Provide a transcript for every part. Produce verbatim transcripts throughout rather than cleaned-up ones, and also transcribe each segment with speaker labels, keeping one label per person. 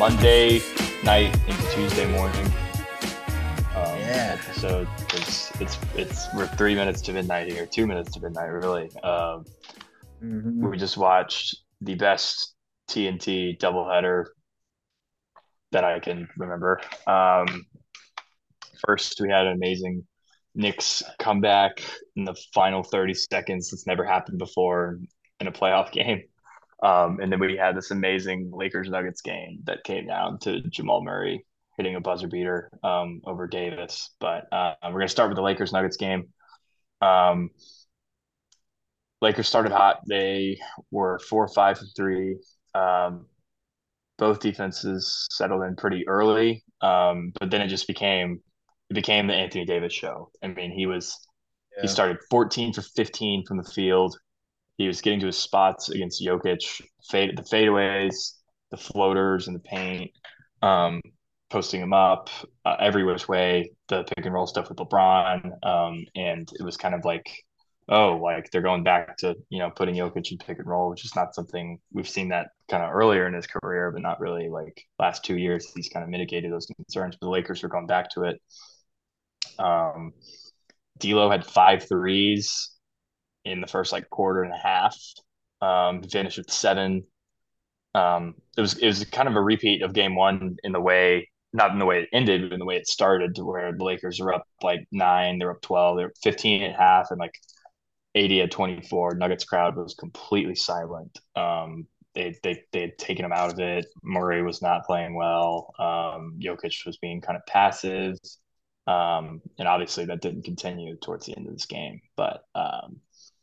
Speaker 1: Monday night into Tuesday morning um,
Speaker 2: Yeah.
Speaker 1: episode. It's it's it's we're three minutes to midnight here, two minutes to midnight really. Um,
Speaker 2: hmm
Speaker 1: we just watched the best T N T doubleheader that I can remember. Um, first, we had an amazing Knicks comeback in the final thirty seconds. That's never happened before in a playoff game. Um, and then we had this amazing Lakers Nuggets game that came down to Jamal Murray hitting a buzzer beater um, over Davis. But uh, we're going to start with the Lakers Nuggets game. Um, Lakers started hot. They were four, five, and three. Um, both defenses settled in pretty early, um, but then it just became it became the Anthony Davis show. I mean, he was he
Speaker 2: Yeah.
Speaker 1: started fourteen for fifteen from the field. He was getting to his spots against Jokic, fade the fadeaways, the floaters, and the paint, um, posting him up uh, every which way. The pick and roll stuff with LeBron, um, and it was kind of like, oh, like they're going back to you know putting Jokic in pick and roll, which is not something we've seen that kind of earlier in his career, but not really like last two years. He's kind of mitigated those concerns, but the Lakers are going back to it. Um, D'Lo had five threes in the first like quarter and a half. Um, finished with seven. Um, it was it was kind of a repeat of game one in the way, not in the way it ended, but in the way it started, to where the Lakers were up like nine, they're up twelve, they're fifteen at half, and like eighty at twenty-four. Nuggets crowd was completely silent. Um, they they they had taken him out of it. Murray was not playing well. Um, Jokic was being kind of passive. Um, and obviously that didn't continue towards the end of this game. But um,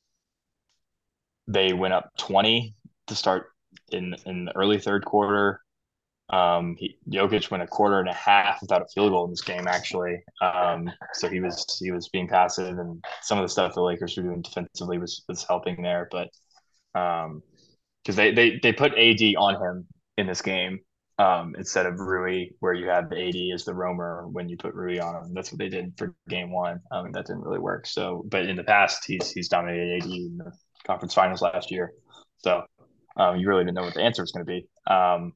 Speaker 1: they went up twenty to start in in the early third quarter. Um, he, Jokic went a quarter and a half without a field goal in this game, actually. Um, so he was he was being passive, and some of the stuff the Lakers were doing defensively was was helping there. But um, because they, they they put A D on him in this game um, instead of Rui, where you have the A D as the roamer when you put Rui on him. That's what they did for game one. Um, that didn't really work. So, but in the past, he's he's dominated A D in the conference finals last year. So um, you really didn't know what the answer was going to be. Um,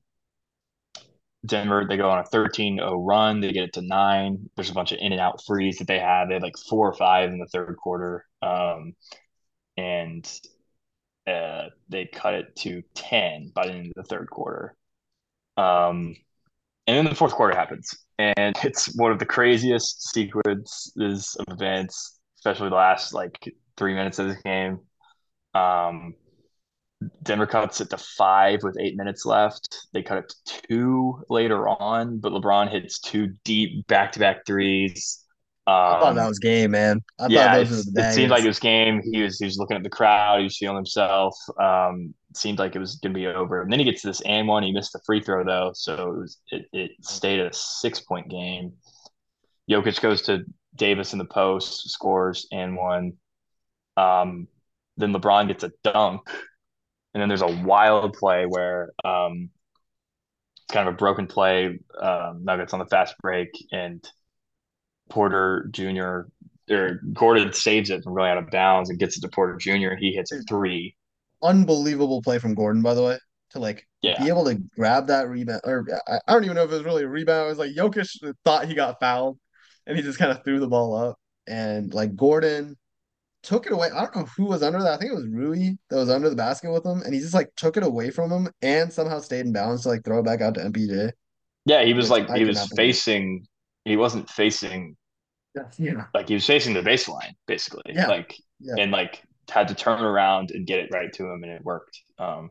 Speaker 1: Denver, they go on a thirteen oh run. They get it to nine. There's a bunch of in and out threes that they have. They had like four or five in the third quarter. Um, and uh, they cut it to ten by the end of the third quarter. Um, and then the fourth quarter happens. And it's one of the craziest sequences of events, especially the last like three minutes of this game. Um, Denver cuts it to five with eight minutes left. They cut it to two later on, but LeBron hits two deep back to back threes.
Speaker 2: I thought that
Speaker 1: Um,
Speaker 2: was game, man. I thought
Speaker 1: yeah,
Speaker 2: those were
Speaker 1: it's,
Speaker 2: the
Speaker 1: it seemed like it
Speaker 2: bangers.
Speaker 1: was game. He was he was looking at the crowd. He was feeling himself. Um, it seemed like it was going to be over. And then he gets to this and one. He missed the free throw though, so it was it, it stayed a six point game. Jokic goes to Davis in the post, scores and one. Um, then LeBron gets a dunk, and then there's a wild play where um, it's kind of a broken play. Um, Nuggets on the fast break, and Porter Junior or Gordon saves it from going out of bounds and gets it to Porter Junior and he hits a
Speaker 2: Dude,
Speaker 1: three.
Speaker 2: unbelievable play from Gordon, by the way, to like
Speaker 1: Yeah.
Speaker 2: be able to grab that rebound. Or I, I don't even know if it was really a rebound. It was like Jokic thought he got fouled, and he just kind of threw the ball up, and like Gordon took it away. I don't know who was under that. I think it was Rui that was under the basket with him, and he just like took it away from him and somehow stayed in bounds to like throw it back out to M P J,
Speaker 1: Yeah, he was
Speaker 2: which
Speaker 1: like
Speaker 2: I
Speaker 1: he
Speaker 2: could
Speaker 1: was
Speaker 2: not believe.
Speaker 1: facing he wasn't facing
Speaker 2: Yeah, yeah,
Speaker 1: like he was facing the baseline basically.
Speaker 2: yeah,
Speaker 1: Like
Speaker 2: yeah.
Speaker 1: and like had to turn around and get it right to him and it worked. Um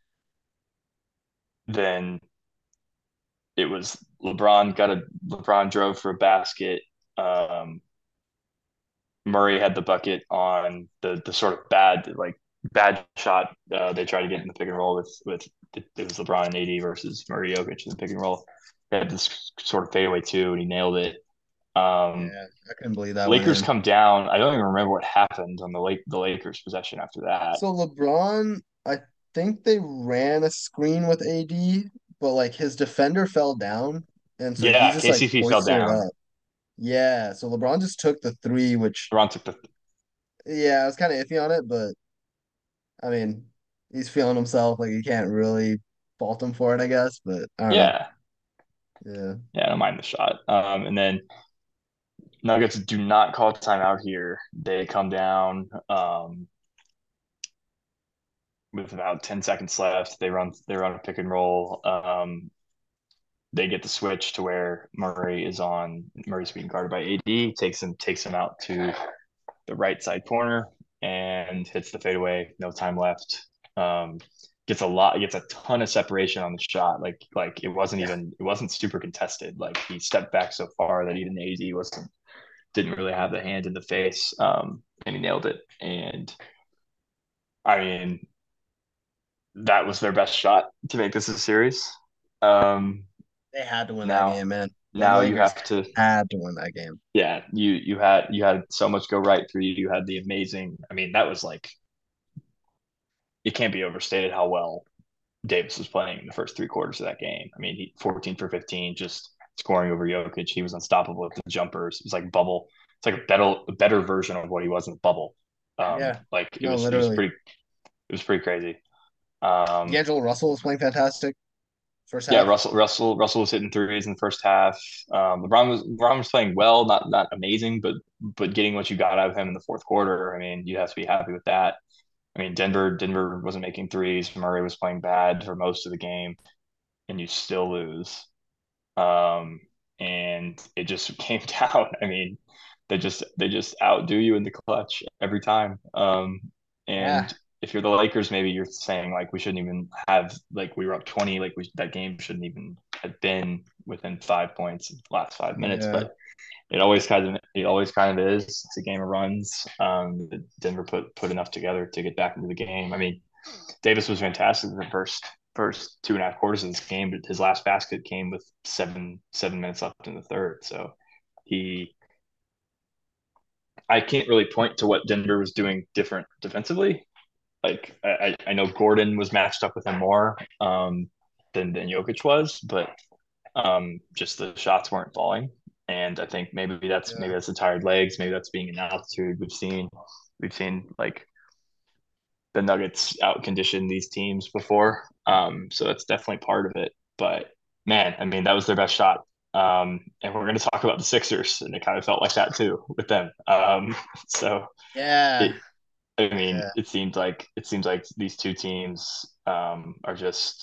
Speaker 1: then it was LeBron got a LeBron drove for a basket. Um Murray had the bucket on the the sort of bad like bad shot uh, they tried to get in the pick and roll with with it was LeBron and A D versus Murray Jokic in the pick and roll. They had this sort of fadeaway too, and he nailed it. Um,
Speaker 2: Yeah, I couldn't believe that went
Speaker 1: Lakers
Speaker 2: in.
Speaker 1: come down. I don't even remember what happened on the Lake the Lakers possession after that.
Speaker 2: So LeBron, I think they ran a screen with A D, but like his defender fell down, and so he
Speaker 1: Yeah,
Speaker 2: just like
Speaker 1: K C P fell
Speaker 2: hoisted it
Speaker 1: down.
Speaker 2: up. Yeah, so LeBron just took the three, which
Speaker 1: LeBron took the
Speaker 2: yeah, I was kind of iffy on it, but I mean, he's feeling himself. Like you can't really fault him for it, I guess. But I don't know.
Speaker 1: yeah.
Speaker 2: Yeah.
Speaker 1: Yeah, I don't mind the shot. Um, and then Nuggets do not call timeout here. They come down um, with about ten seconds left. They run they run a pick and roll. Um, they get the switch to where Murray is on Murray's being guarded by A D, takes him takes him out to the right side corner and hits the fadeaway. No time left. Um, gets a lot, gets a ton of separation on the shot. Like like it wasn't
Speaker 2: Yeah.
Speaker 1: even it wasn't super contested. Like he stepped back so far that even A D wasn't didn't really have the hand in the face. Um, and he nailed it. And I mean that was their best shot to make this a series. Um,
Speaker 2: They had to win that
Speaker 1: now
Speaker 2: game, man. The
Speaker 1: now you
Speaker 2: Lakers
Speaker 1: have to
Speaker 2: had to win that game.
Speaker 1: yeah you you had you had so much go right for you. You had the amazing. I mean that was like it can't be overstated how well Davis was playing in the first three quarters of that game. I mean, he fourteen for fifteen, just scoring over Jokic. He was unstoppable with the jumpers. It was like bubble. It's like a better a better version of what he was in the bubble. Um,
Speaker 2: Yeah.
Speaker 1: like it
Speaker 2: No,
Speaker 1: was it was
Speaker 2: literally.
Speaker 1: pretty it was pretty crazy. Um,
Speaker 2: D'Angelo Russell was playing fantastic first
Speaker 1: yeah,
Speaker 2: half.
Speaker 1: Russell Russell Russell was hitting threes in the first half. Um, LeBron was LeBron was playing well, not not amazing, but but getting what you got out of him in the fourth quarter. I mean, you have to be happy with that. I mean, Denver Denver wasn't making threes. Murray was playing bad for most of the game, and you still lose. Um, and it just came down. I mean, they just they just outdo you in the clutch every time. Um,
Speaker 2: Yeah.
Speaker 1: and if you're the Lakers, maybe you're saying like we shouldn't even have like we were up twenty, like we that game shouldn't even have been within five points in the last five minutes.
Speaker 2: Yeah.
Speaker 1: But it always kind of it always kind of is. It's a game of runs. Um, Denver put put enough together to get back into the game. I mean, Davis was fantastic in the first first two and a half quarters of this game, but his last basket came with seven seven minutes left in the third. So he, I can't really point to what Denver was doing different defensively. Like I, I know Gordon was matched up with him more um, than than Jokic was, but um, just the shots weren't falling. And I think maybe that's maybe
Speaker 2: Yeah.
Speaker 1: that's the tired legs, maybe that's being in altitude. We've seen we've seen like the Nuggets out condition these teams before. Um, so that's definitely part of it. But man, I mean, that was their best shot. Um, and we're going to talk about the Sixers, and it kind of felt like that too with them. Um, so
Speaker 2: Yeah.
Speaker 1: it, I mean,
Speaker 2: Yeah.
Speaker 1: it seems like it seems like these two teams um, are just,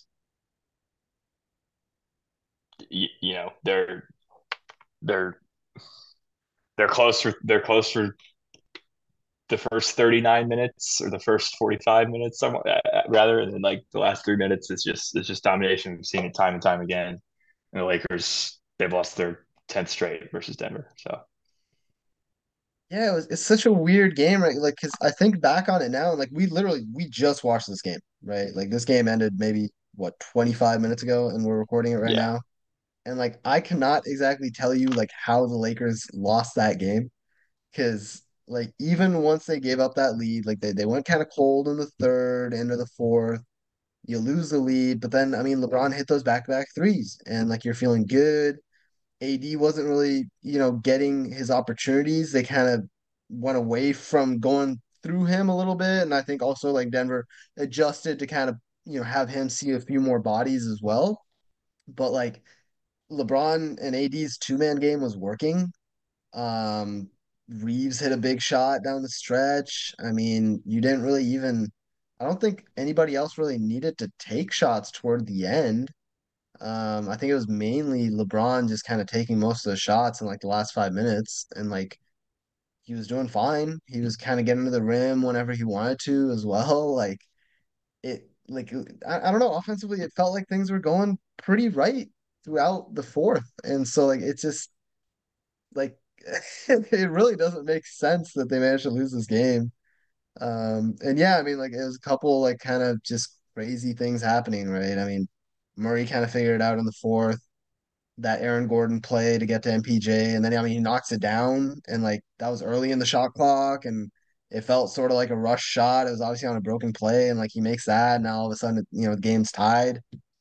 Speaker 1: you, you know, they're they're they're close for they're close for the first thirty-nine minutes or the first forty-five minutes somewhat uh, rather and then like the last three minutes it's just it's just domination. We've seen it time and time again, and the Lakers, they've lost their tenth straight versus Denver. So
Speaker 2: Yeah, it was, it's such a weird game, right? Like, because I think back on it now, and like we literally we just watched this game, right? Like this game ended maybe what twenty-five minutes ago, and we're recording it right
Speaker 1: yeah,
Speaker 2: now. And like I cannot exactly tell you like how the Lakers lost that game, because like even once they gave up that lead, like they, they went kind of cold in the third, into the fourth. You lose the lead, but then I mean LeBron hit those back-to-back threes, and like you're feeling good. A D wasn't really, you know, getting his opportunities. They kind of went away from going through him a little bit. And I think also like Denver adjusted to kind of, you know, have him see a few more bodies as well. But like LeBron and A D's two-man game was working. Um, Reeves hit a big shot down the stretch. I mean, you didn't really even, I don't think anybody else really needed to take shots toward the end. Um, I think it was mainly LeBron just kind of taking most of the shots in like the last five minutes, and like he was doing fine. He was kind of getting to the rim whenever he wanted to as well. Like it, like I, I don't know. Offensively, it felt like things were going pretty right throughout the fourth, and so like it's just like it really doesn't make sense that they managed to lose this game. Um, and yeah, I mean, like it was a couple like kind of just crazy things happening, right? I mean, Murray kind of figured it out in the fourth, that Aaron Gordon play to get to M P J, and then I mean he knocks it down, and like that was early in the shot clock, and it felt sort of like a rush shot. It was obviously on a broken play, and like he makes that, and now all of a sudden you know the game's tied.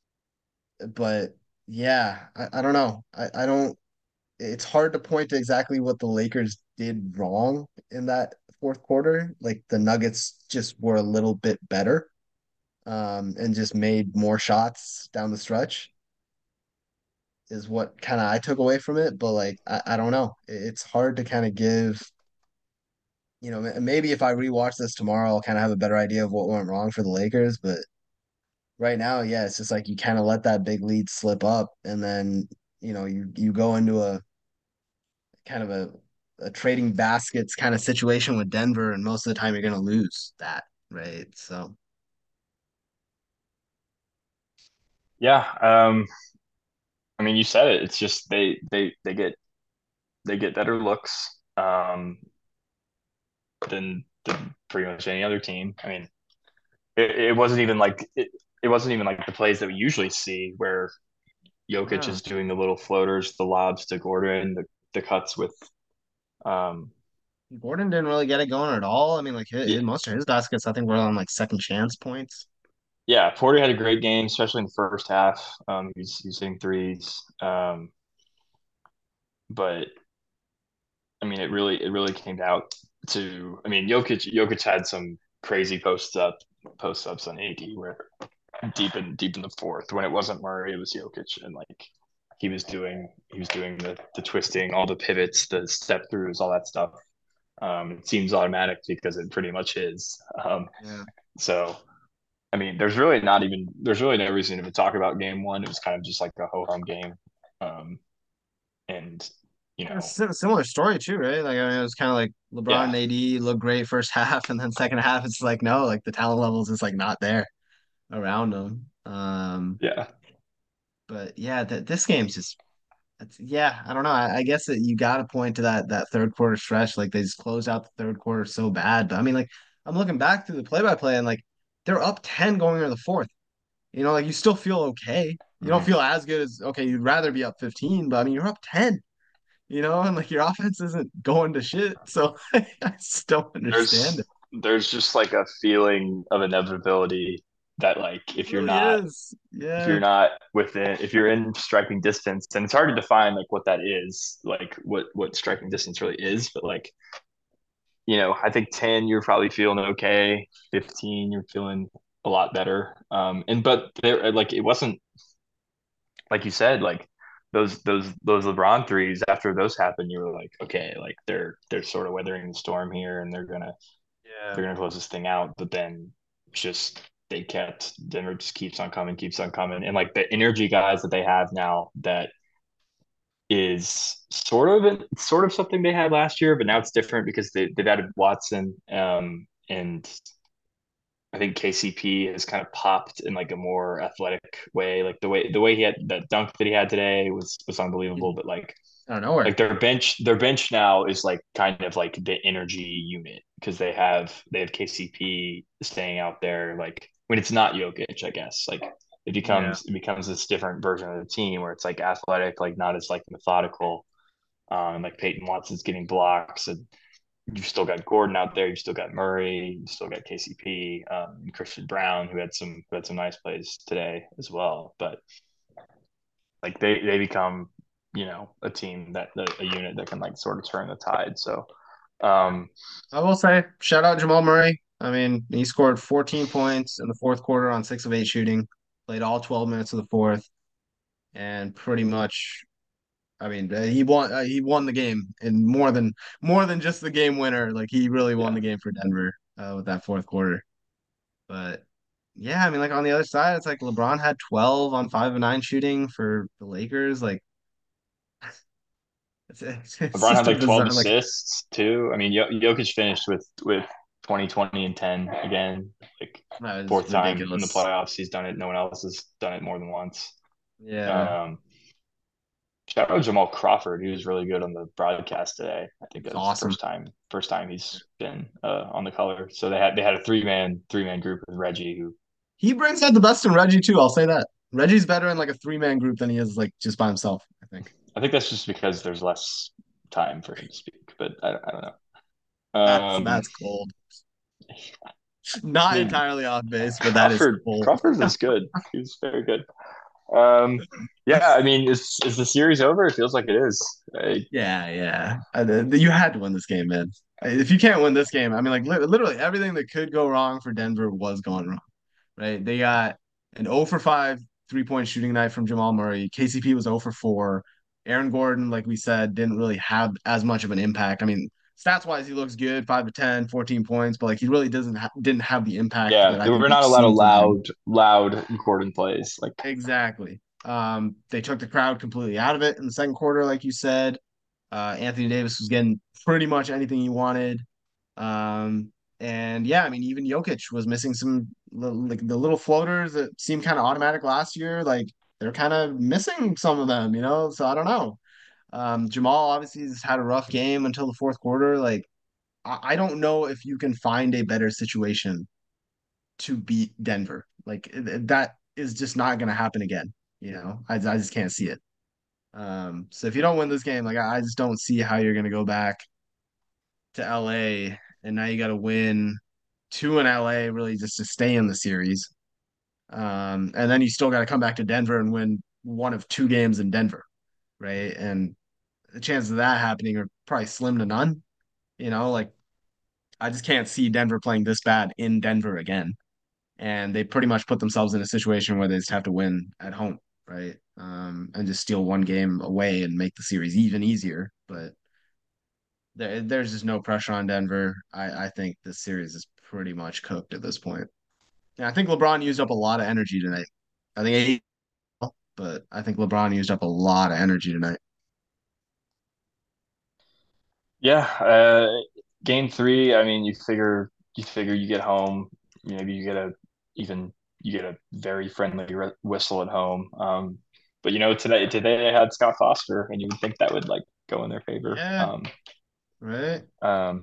Speaker 2: But yeah, I, I don't know. I, I don't. It's hard to point to exactly what the Lakers did wrong in that fourth quarter. Like the Nuggets just were a little bit better, um, and just made more shots down the stretch. is what kind of I took away from it. But like, I, I don't know. It- It's hard to kind of give, you know, m- maybe if I rewatch this tomorrow, I'll kind of have a better idea of what went wrong for the Lakers. But right now, yeah, it's just like you kind of let that big lead slip up, and then you know you you go into a kind of a a trading baskets kind of situation with Denver, and most of the time you're gonna lose that, right? So
Speaker 1: Yeah. Um, I mean, you said it. It's just they they they get they get better looks um, than than pretty much any other team. I mean, it, it wasn't even like it, it wasn't even like the plays that we usually see where Jokic
Speaker 2: yeah,
Speaker 1: is doing the little floaters, the lobs to Gordon, the the cuts with um
Speaker 2: Gordon didn't really get it going at all. I mean, like his,
Speaker 1: yeah,
Speaker 2: his most of his baskets, I think, were on like second chance points.
Speaker 1: yeah, Porter had a great game, especially in the first half. Um, he's he's hitting threes. Um, but I mean, it really it really came down to I mean, Jokic Jokic had some crazy post up post ups on A D where deep in deep in the fourth when it wasn't Murray, it was Jokic, and like he was doing he was doing the the twisting, all the pivots, the step throughs, all that stuff. Um, it seems automatic because it pretty much is. Um,
Speaker 2: Yeah.
Speaker 1: so I mean, there's really not even there's really no reason to talk about game one. It was kind of just like a ho hum game, um, and you know,
Speaker 2: It's a similar story too, right? Like I mean, it was kind of like LeBron
Speaker 1: yeah,
Speaker 2: and A D look great first half, and then second half, it's like no, like the talent level is just like not there around them. Um,
Speaker 1: yeah.
Speaker 2: but yeah, th this game's just That's, yeah, I don't know. I, I guess that you got to point to that that third quarter stretch. Like they just closed out the third quarter so bad. But I mean, like I'm looking back through the play by play and like they're up ten going into the fourth. You know, like you still feel okay. You don't
Speaker 1: Mm-hmm.
Speaker 2: feel as good as okay, you'd rather be up fifteen, but I mean you're up ten, you know, and like your offense isn't going to shit. So I just don't understand
Speaker 1: There's
Speaker 2: it.
Speaker 1: there's just like a feeling of inevitability that like
Speaker 2: It
Speaker 1: if you're
Speaker 2: really
Speaker 1: not
Speaker 2: is.
Speaker 1: if
Speaker 2: Yeah.
Speaker 1: you're not within if you're in striking distance, and it's hard to define like what that is, like what what striking distance really is, but like you know, I think ten you're probably feeling okay, fifteen you're feeling a lot better. Um, and but there like it wasn't like you said like those those those LeBron threes after those happened, you were like okay, like they're they're sort of weathering the storm here, and they're gonna
Speaker 2: Yeah.
Speaker 1: they're gonna close this thing out. But then just they kept Denver just keeps on coming, keeps on coming, and like the energy guys that they have now that is sort of an, sort of something they had last year, but now it's different because they, they've added Watson, um, and I think K C P has kind of popped in like a more athletic way. Like the way the way he had that dunk that he had today was was unbelievable. But like
Speaker 2: Out of nowhere.
Speaker 1: like their bench their bench now is like kind of like the energy unit because they have they have K C P staying out there like when it's not Jokic, I guess. Like it
Speaker 2: Yeah.
Speaker 1: becomes it becomes this different version of the team where it's like athletic, like not as like methodical. Um, like Peyton Watson's getting blocks, and you've still got Gordon out there, you've still got Murray, you've still got K C P, um, Christian Brown, who had some who had some nice plays today as well. But like they they become you know a team that a unit that can like sort of turn the tide. So um,
Speaker 2: I will say, shout out Jamal Murray. I mean, he scored fourteen points in the fourth quarter on six of eight shooting, played all twelve minutes of the fourth, and pretty much, I mean, uh, he won. Uh, he won the game, and more than more than just the game winner. Like he really won
Speaker 1: yeah,
Speaker 2: the game for Denver uh, with that fourth quarter. But yeah, I mean, like on the other side, it's like LeBron had twelve on five of nine shooting for the Lakers. Like it's it's, it's
Speaker 1: LeBron
Speaker 2: just
Speaker 1: had
Speaker 2: a
Speaker 1: like twelve
Speaker 2: bizarre. Like
Speaker 1: assists too. I mean, Jokic finished with with twenty, twenty, and ten again, like
Speaker 2: that is
Speaker 1: fourth time in the
Speaker 2: ridiculous.
Speaker 1: playoffs. He's done it. No one else has done it more than once.
Speaker 2: Yeah,
Speaker 1: Um, Shout out Jamal Crawford. He was really good on the broadcast today. I think
Speaker 2: it's
Speaker 1: that was the
Speaker 2: awesome.
Speaker 1: first time first time he's been uh, on the color. So they had they had a three man three man group with Reggie, who
Speaker 2: He brings out the best in Reggie too. I'll say that. Reggie's better in like a three man group than he is like just by himself, I think.
Speaker 1: I think that's just because there's less time for him to speak. But I, I don't know.
Speaker 2: That's
Speaker 1: Um,
Speaker 2: that's cold.
Speaker 1: I
Speaker 2: Not
Speaker 1: mean,
Speaker 2: entirely off base, but that is
Speaker 1: Crawford
Speaker 2: cold.
Speaker 1: Crawford was good. He was very good. Um, yeah, I mean, is is the series over? It feels like it is. I,
Speaker 2: Yeah, yeah. I, th- you had to win this game, man. If you can't win this game, I mean, like li literally everything that could go wrong for Denver was going wrong, right? They got an zero for five three point shooting night from Jamal Murray. K C P was zero for four. Aaron Gordon, like we said, didn't really have as much of an impact. I mean, stats wise, he looks good, five to ten, fourteen points, but like he really doesn't ha- didn't have the impact
Speaker 1: Yeah,
Speaker 2: that I
Speaker 1: there
Speaker 2: think
Speaker 1: were
Speaker 2: we've
Speaker 1: not a lot of
Speaker 2: seen from him.
Speaker 1: loud, loud Gordon plays. Like,
Speaker 2: Exactly. Um, they took the crowd completely out of it in the second quarter, like you said. Uh, Anthony Davis was getting pretty much anything he wanted. Um, and yeah, I mean, even Jokic was missing some li- like the little floaters that seemed kind of automatic last year. Like they're kind of missing some of them, you know. So I don't know. Um, Jamal obviously has had a rough game until the fourth quarter. Like I, I don't know if you can find a better situation to beat Denver. Like that is just not going to happen again. You know, I, I just can't see it. Um, so if you don't win this game, like I, I just don't see how you're going to go back to L A and now you got to win two in L A really just to stay in the series. Um, and then you still got to come back to Denver and win one of two games in Denver, right? And the chances of that happening are probably slim to none. You know, like I just can't see Denver playing this bad in Denver again. And they pretty much put themselves in a situation where they just have to win at home, right? Um, and just steal one game away and make the series even easier. But there, there's just no pressure on Denver. I, I think this series is pretty much cooked at this point. Yeah, I think LeBron used up a lot of energy tonight. I think eight, but I think LeBron used up a lot of energy tonight.
Speaker 1: yeah, uh, game three. I mean, you figure you figure you get home, maybe you get a even you get a very friendly re- whistle at home. Um, but you know, today today they had Scott Foster, and you would think that would like go in their favor.
Speaker 2: Yeah,
Speaker 1: Um,
Speaker 2: right.
Speaker 1: um,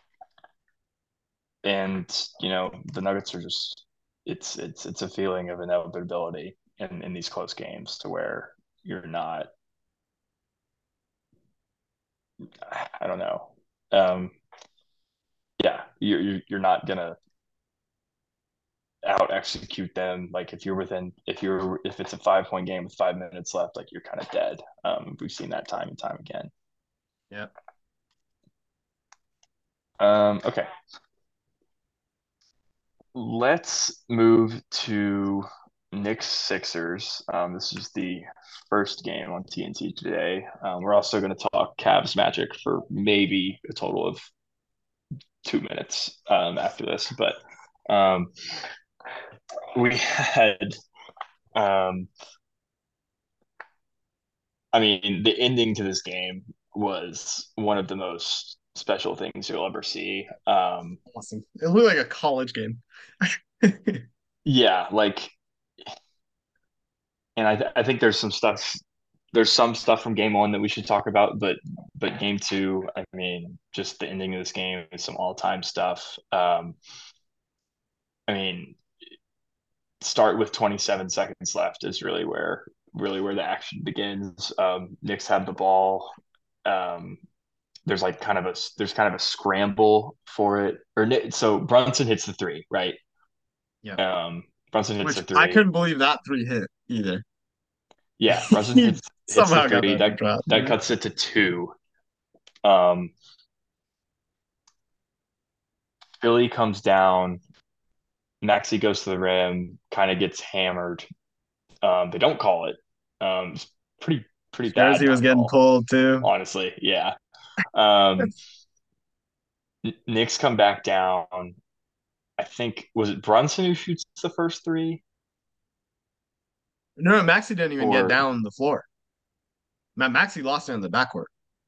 Speaker 1: and you know, the Nuggets are just it's it's it's a feeling of inevitability in in these close games to where you're not. I don't know. Um, yeah, you're you're not gonna out execute them. Like if you're within, if you're, if it's a five point game with five minutes left, like you're kind of dead. Um, we've seen that time and time again.
Speaker 2: Yeah.
Speaker 1: Um, okay, let's move to Knicks Sixers. Um, this is the first game on T N T today. Um, we're also going to talk Cavs Magic for maybe a total of two minutes um, after this, but um, we had um, I mean, the ending to this game was one of the most special things you'll ever see. Um,
Speaker 2: Awesome. It looked like a college game.
Speaker 1: yeah, like, and I, th- I think there's some stuff, there's some stuff from game one that we should talk about, but, but game two, I mean, just the ending of this game is some all time stuff. Um, I mean, start with twenty-seven seconds left is really where, really where the action begins. Um, Knicks have the ball. Um, there's like kind of a there's kind of a scramble for it. Or so Brunson hits the three, right?
Speaker 2: Yeah.
Speaker 1: Um, Brunson hits
Speaker 2: Which
Speaker 1: the
Speaker 2: I
Speaker 1: three.
Speaker 2: couldn't believe that three hit either.
Speaker 1: Yeah, Brunson
Speaker 2: He
Speaker 1: hits hits the
Speaker 2: somehow got
Speaker 1: three.
Speaker 2: that to
Speaker 1: That
Speaker 2: drop.
Speaker 1: that cuts it to two. Um, Philly comes down. Maxi goes to the rim, kind of gets hammered. Um, they don't call it. Um, it's pretty pretty bad
Speaker 2: Jersey was
Speaker 1: not
Speaker 2: getting
Speaker 1: call,
Speaker 2: pulled too.
Speaker 1: honestly. Yeah. Um, Knicks come back down. I think was it Brunson who shoots the first three,
Speaker 2: No, Maxi didn't even get
Speaker 1: or
Speaker 2: down the floor. Matt Maxi lost it in the backcourt.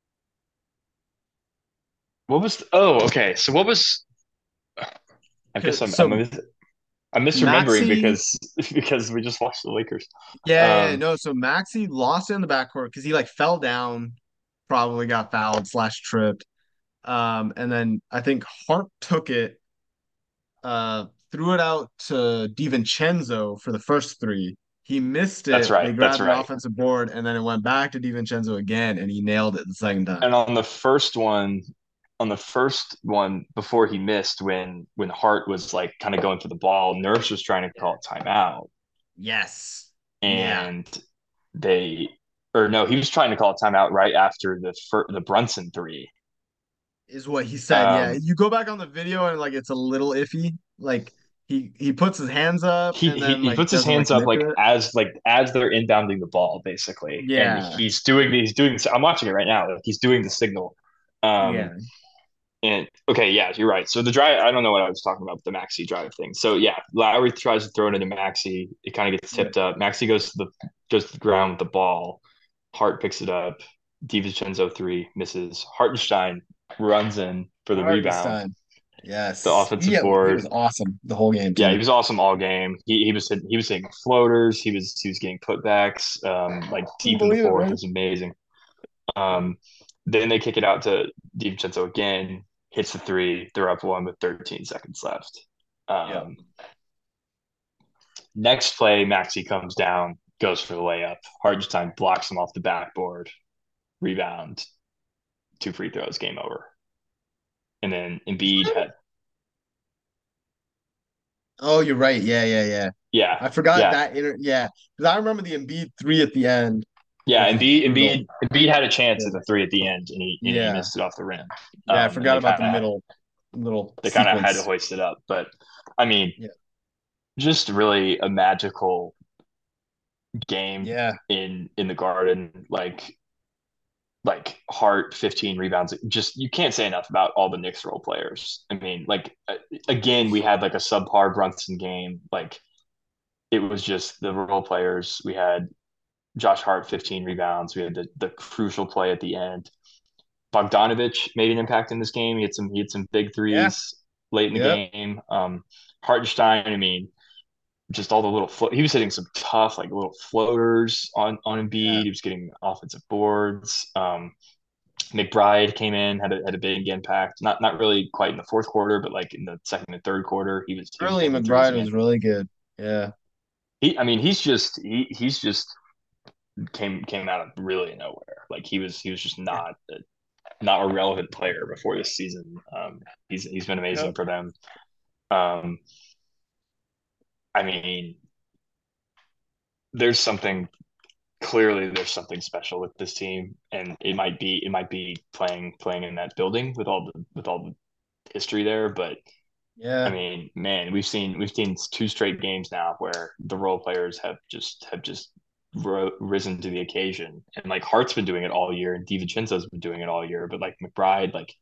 Speaker 1: what was? The, oh, okay. So what was? I guess I'm I'm,
Speaker 2: So
Speaker 1: I'm misremembering
Speaker 2: Maxi,
Speaker 1: because because we just watched the Lakers.
Speaker 2: yeah, yeah, yeah,
Speaker 1: Um,
Speaker 2: no. So Maxi lost it in the backcourt because he like fell down, probably got fouled slash tripped. Um, and then I think Hart took it, uh, threw it out to DiVincenzo for the first three. He missed
Speaker 1: that's
Speaker 2: it. They
Speaker 1: right. That's
Speaker 2: grabbed an
Speaker 1: right.
Speaker 2: offensive board, and then it went back to DiVincenzo again, and he nailed it the second time.
Speaker 1: And on the first one, on the first one before he missed, when when Hart was like kind of going for the ball, Nurse was trying to
Speaker 2: Yeah.
Speaker 1: call a timeout,
Speaker 2: Yes. Yeah.
Speaker 1: and they or no, he was trying to call a timeout right after the fir- the Brunson three.
Speaker 2: Is what he said. Yeah.
Speaker 1: Um,
Speaker 2: You go back on the video and like it's a little iffy. Like he he puts his hands up
Speaker 1: he,
Speaker 2: and
Speaker 1: he
Speaker 2: then
Speaker 1: he
Speaker 2: like
Speaker 1: puts his
Speaker 2: doesn't like
Speaker 1: hands up
Speaker 2: commit
Speaker 1: like
Speaker 2: to it.
Speaker 1: as like as they're inbounding the ball basically, and
Speaker 2: Yeah,
Speaker 1: he's doing he's doing I'm watching it right now, like he's doing the signal. um
Speaker 2: yeah,
Speaker 1: and okay, yeah, you're right. So the drive, I don't know what I was talking about, the Maxi drive thing. So yeah, Lowry tries to throw it into Maxi, it kind of gets
Speaker 2: yeah.
Speaker 1: tipped up, Maxi goes to the goes to the ground with the ball, Hart picks it up, DiVincenzo three misses, Hartenstein runs in for the rebound,
Speaker 2: Hartenstein.
Speaker 1: the
Speaker 2: Yes, he
Speaker 1: offensive
Speaker 2: he was
Speaker 1: board.
Speaker 2: awesome the whole game
Speaker 1: Yeah,
Speaker 2: too.
Speaker 1: he was awesome all game. He he was hitting, he was hitting floaters. He was he was getting putbacks, um, like
Speaker 2: Couldn't
Speaker 1: deep in the
Speaker 2: believe it,
Speaker 1: fourth. It
Speaker 2: man.
Speaker 1: was amazing. Um, then they kick it out to DiVincenzo again, hits the three. They're up one with thirteen seconds left.
Speaker 2: Yeah.
Speaker 1: Um, Next play, Maxi comes down, goes for the layup. Hartenstein blocks him off the backboard. Rebound, two free throws, game over. And then Embiid had,
Speaker 2: Oh, you're right. Yeah, yeah, yeah.
Speaker 1: yeah,
Speaker 2: I forgot
Speaker 1: yeah,
Speaker 2: that inter yeah, because I remember the Embiid three at the end
Speaker 1: yeah.
Speaker 2: was
Speaker 1: Embiid,
Speaker 2: brutal.
Speaker 1: Embiid, Embiid had a chance
Speaker 2: Yeah,
Speaker 1: at the three at the end, and he and he
Speaker 2: yeah,
Speaker 1: missed it off the rim.
Speaker 2: yeah. I
Speaker 1: Um, and
Speaker 2: forgot
Speaker 1: they
Speaker 2: about
Speaker 1: kind
Speaker 2: the
Speaker 1: of
Speaker 2: middle little
Speaker 1: they kind of had to
Speaker 2: sequence.
Speaker 1: hoist it up. But I mean,
Speaker 2: Yeah,
Speaker 1: just really a magical game
Speaker 2: yeah,
Speaker 1: in in the Garden. Like like Hart, fifteen rebounds. Just you can't say enough about all the Knicks role players. I mean, like again, we had like a subpar Brunson game. Like it was just the role players. We had Josh Hart, fifteen rebounds. We had the, the crucial play at the end. Bogdanovich made an impact in this game. He had some he had some big
Speaker 2: yeah,
Speaker 1: threes late in the
Speaker 2: yep,
Speaker 1: game. Um, Hartenstein, I mean, just all the little flo- he was hitting some tough like little floaters on on
Speaker 2: yeah.
Speaker 1: Embiid. He was getting offensive boards. Um, McBride came in, had a had a big impact. Not not really quite in the fourth quarter, but like in the second and third quarter, he was he was
Speaker 2: Early
Speaker 1: making threes
Speaker 2: McBride
Speaker 1: again.
Speaker 2: was really good. Yeah,
Speaker 1: He, I mean, he's just he he's just came came out of really nowhere. Like he was he was just
Speaker 2: yeah,
Speaker 1: not a, not a relevant player before this season. Um, he's he's been amazing
Speaker 2: yep,
Speaker 1: for them. Um, I mean, there's something clearly there's something special with this team, and it might be it might be playing playing in that building with all the with all the history there, but I
Speaker 2: yeah,
Speaker 1: mean, man, we've seen we've seen two straight games now where the role players have just have just ro- risen to the occasion, and like Hart's been doing it all year, and DiVincenzo's been doing it all year, but like McBride, like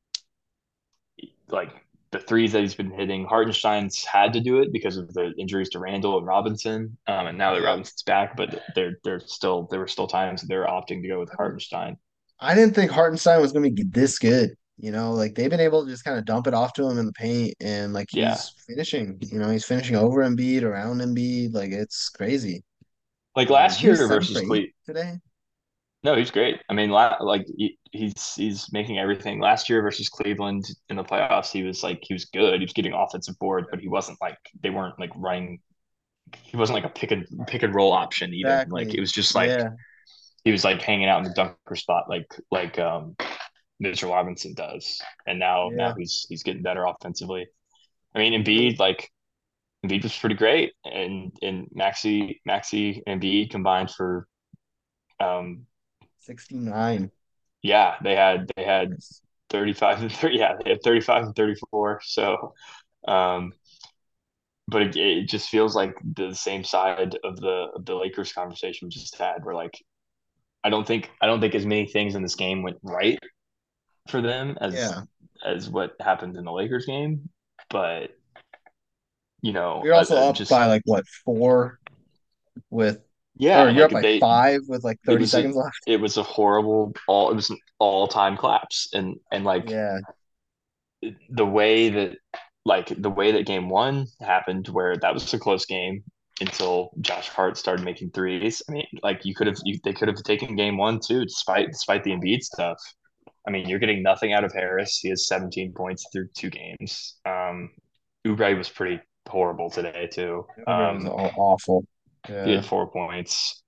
Speaker 1: like the threes that he's been hitting, Hartenstein's had to do it because of the injuries to Randall and Robinson, um, and now that
Speaker 2: yep.
Speaker 1: Robinson's back, but they're they're still there were still times that they're opting to go with Hartenstein.
Speaker 2: I didn't think Hartenstein was going to be this good. You know, like they've been able to just kind of dump it off to him in the paint, and like
Speaker 1: Yeah,
Speaker 2: he's finishing. You know, he's finishing over Embiid, around Embiid. Like it's crazy.
Speaker 1: like
Speaker 2: Um,
Speaker 1: last
Speaker 2: he was
Speaker 1: year
Speaker 2: seven
Speaker 1: versus
Speaker 2: for eight
Speaker 1: Cle
Speaker 2: today.
Speaker 1: No, he's great. I mean, la like he, he's he's making everything. Last year versus Cleveland in the playoffs, he was like he was good. He was getting offensive boards, but he wasn't like they weren't like running. He wasn't like a pick and pick and roll option even. Like it
Speaker 2: Exactly.
Speaker 1: was just like
Speaker 2: Yeah.
Speaker 1: he was like hanging out in the dunker spot, like like um Mitchell Robinson does. And now now
Speaker 2: Yeah.
Speaker 1: he's he's getting better offensively. I mean,
Speaker 2: Yep.
Speaker 1: Embiid like Embiid was pretty great, and and Maxi Maxi and Embiid combined for um
Speaker 2: sixty-nine.
Speaker 1: yeah, they had they had
Speaker 2: Nice.
Speaker 1: thirty-five and thirty. Yeah, they had thirty-five and thirty-four. So, um, but it, it just feels like the same side of the of the Lakers conversation we just had. Where like I don't think I don't think as many things in this game went right for them as
Speaker 2: Yeah.
Speaker 1: as what happened in the Lakers game, but you know,
Speaker 2: You're
Speaker 1: uh,
Speaker 2: also
Speaker 1: uh,
Speaker 2: up by
Speaker 1: just
Speaker 2: like what, four with,
Speaker 1: yeah,
Speaker 2: or
Speaker 1: and
Speaker 2: you're
Speaker 1: like
Speaker 2: up by
Speaker 1: they
Speaker 2: five with like
Speaker 1: it
Speaker 2: thirty
Speaker 1: was a
Speaker 2: seconds left.
Speaker 1: it was a horrible all it was an all time collapse, and and like
Speaker 2: Yeah.
Speaker 1: the way that like the way that game one happened where that was a close game until Josh Hart started making threes. I mean, like you could have you, they could have taken game one too, despite despite the Embiid stuff. I mean, you're getting nothing out of Harris. He has seventeen points through two games. Um, Oubre was pretty horrible today too.
Speaker 2: It was
Speaker 1: Um,
Speaker 2: all awful.
Speaker 1: he
Speaker 2: Yeah.
Speaker 1: had four points,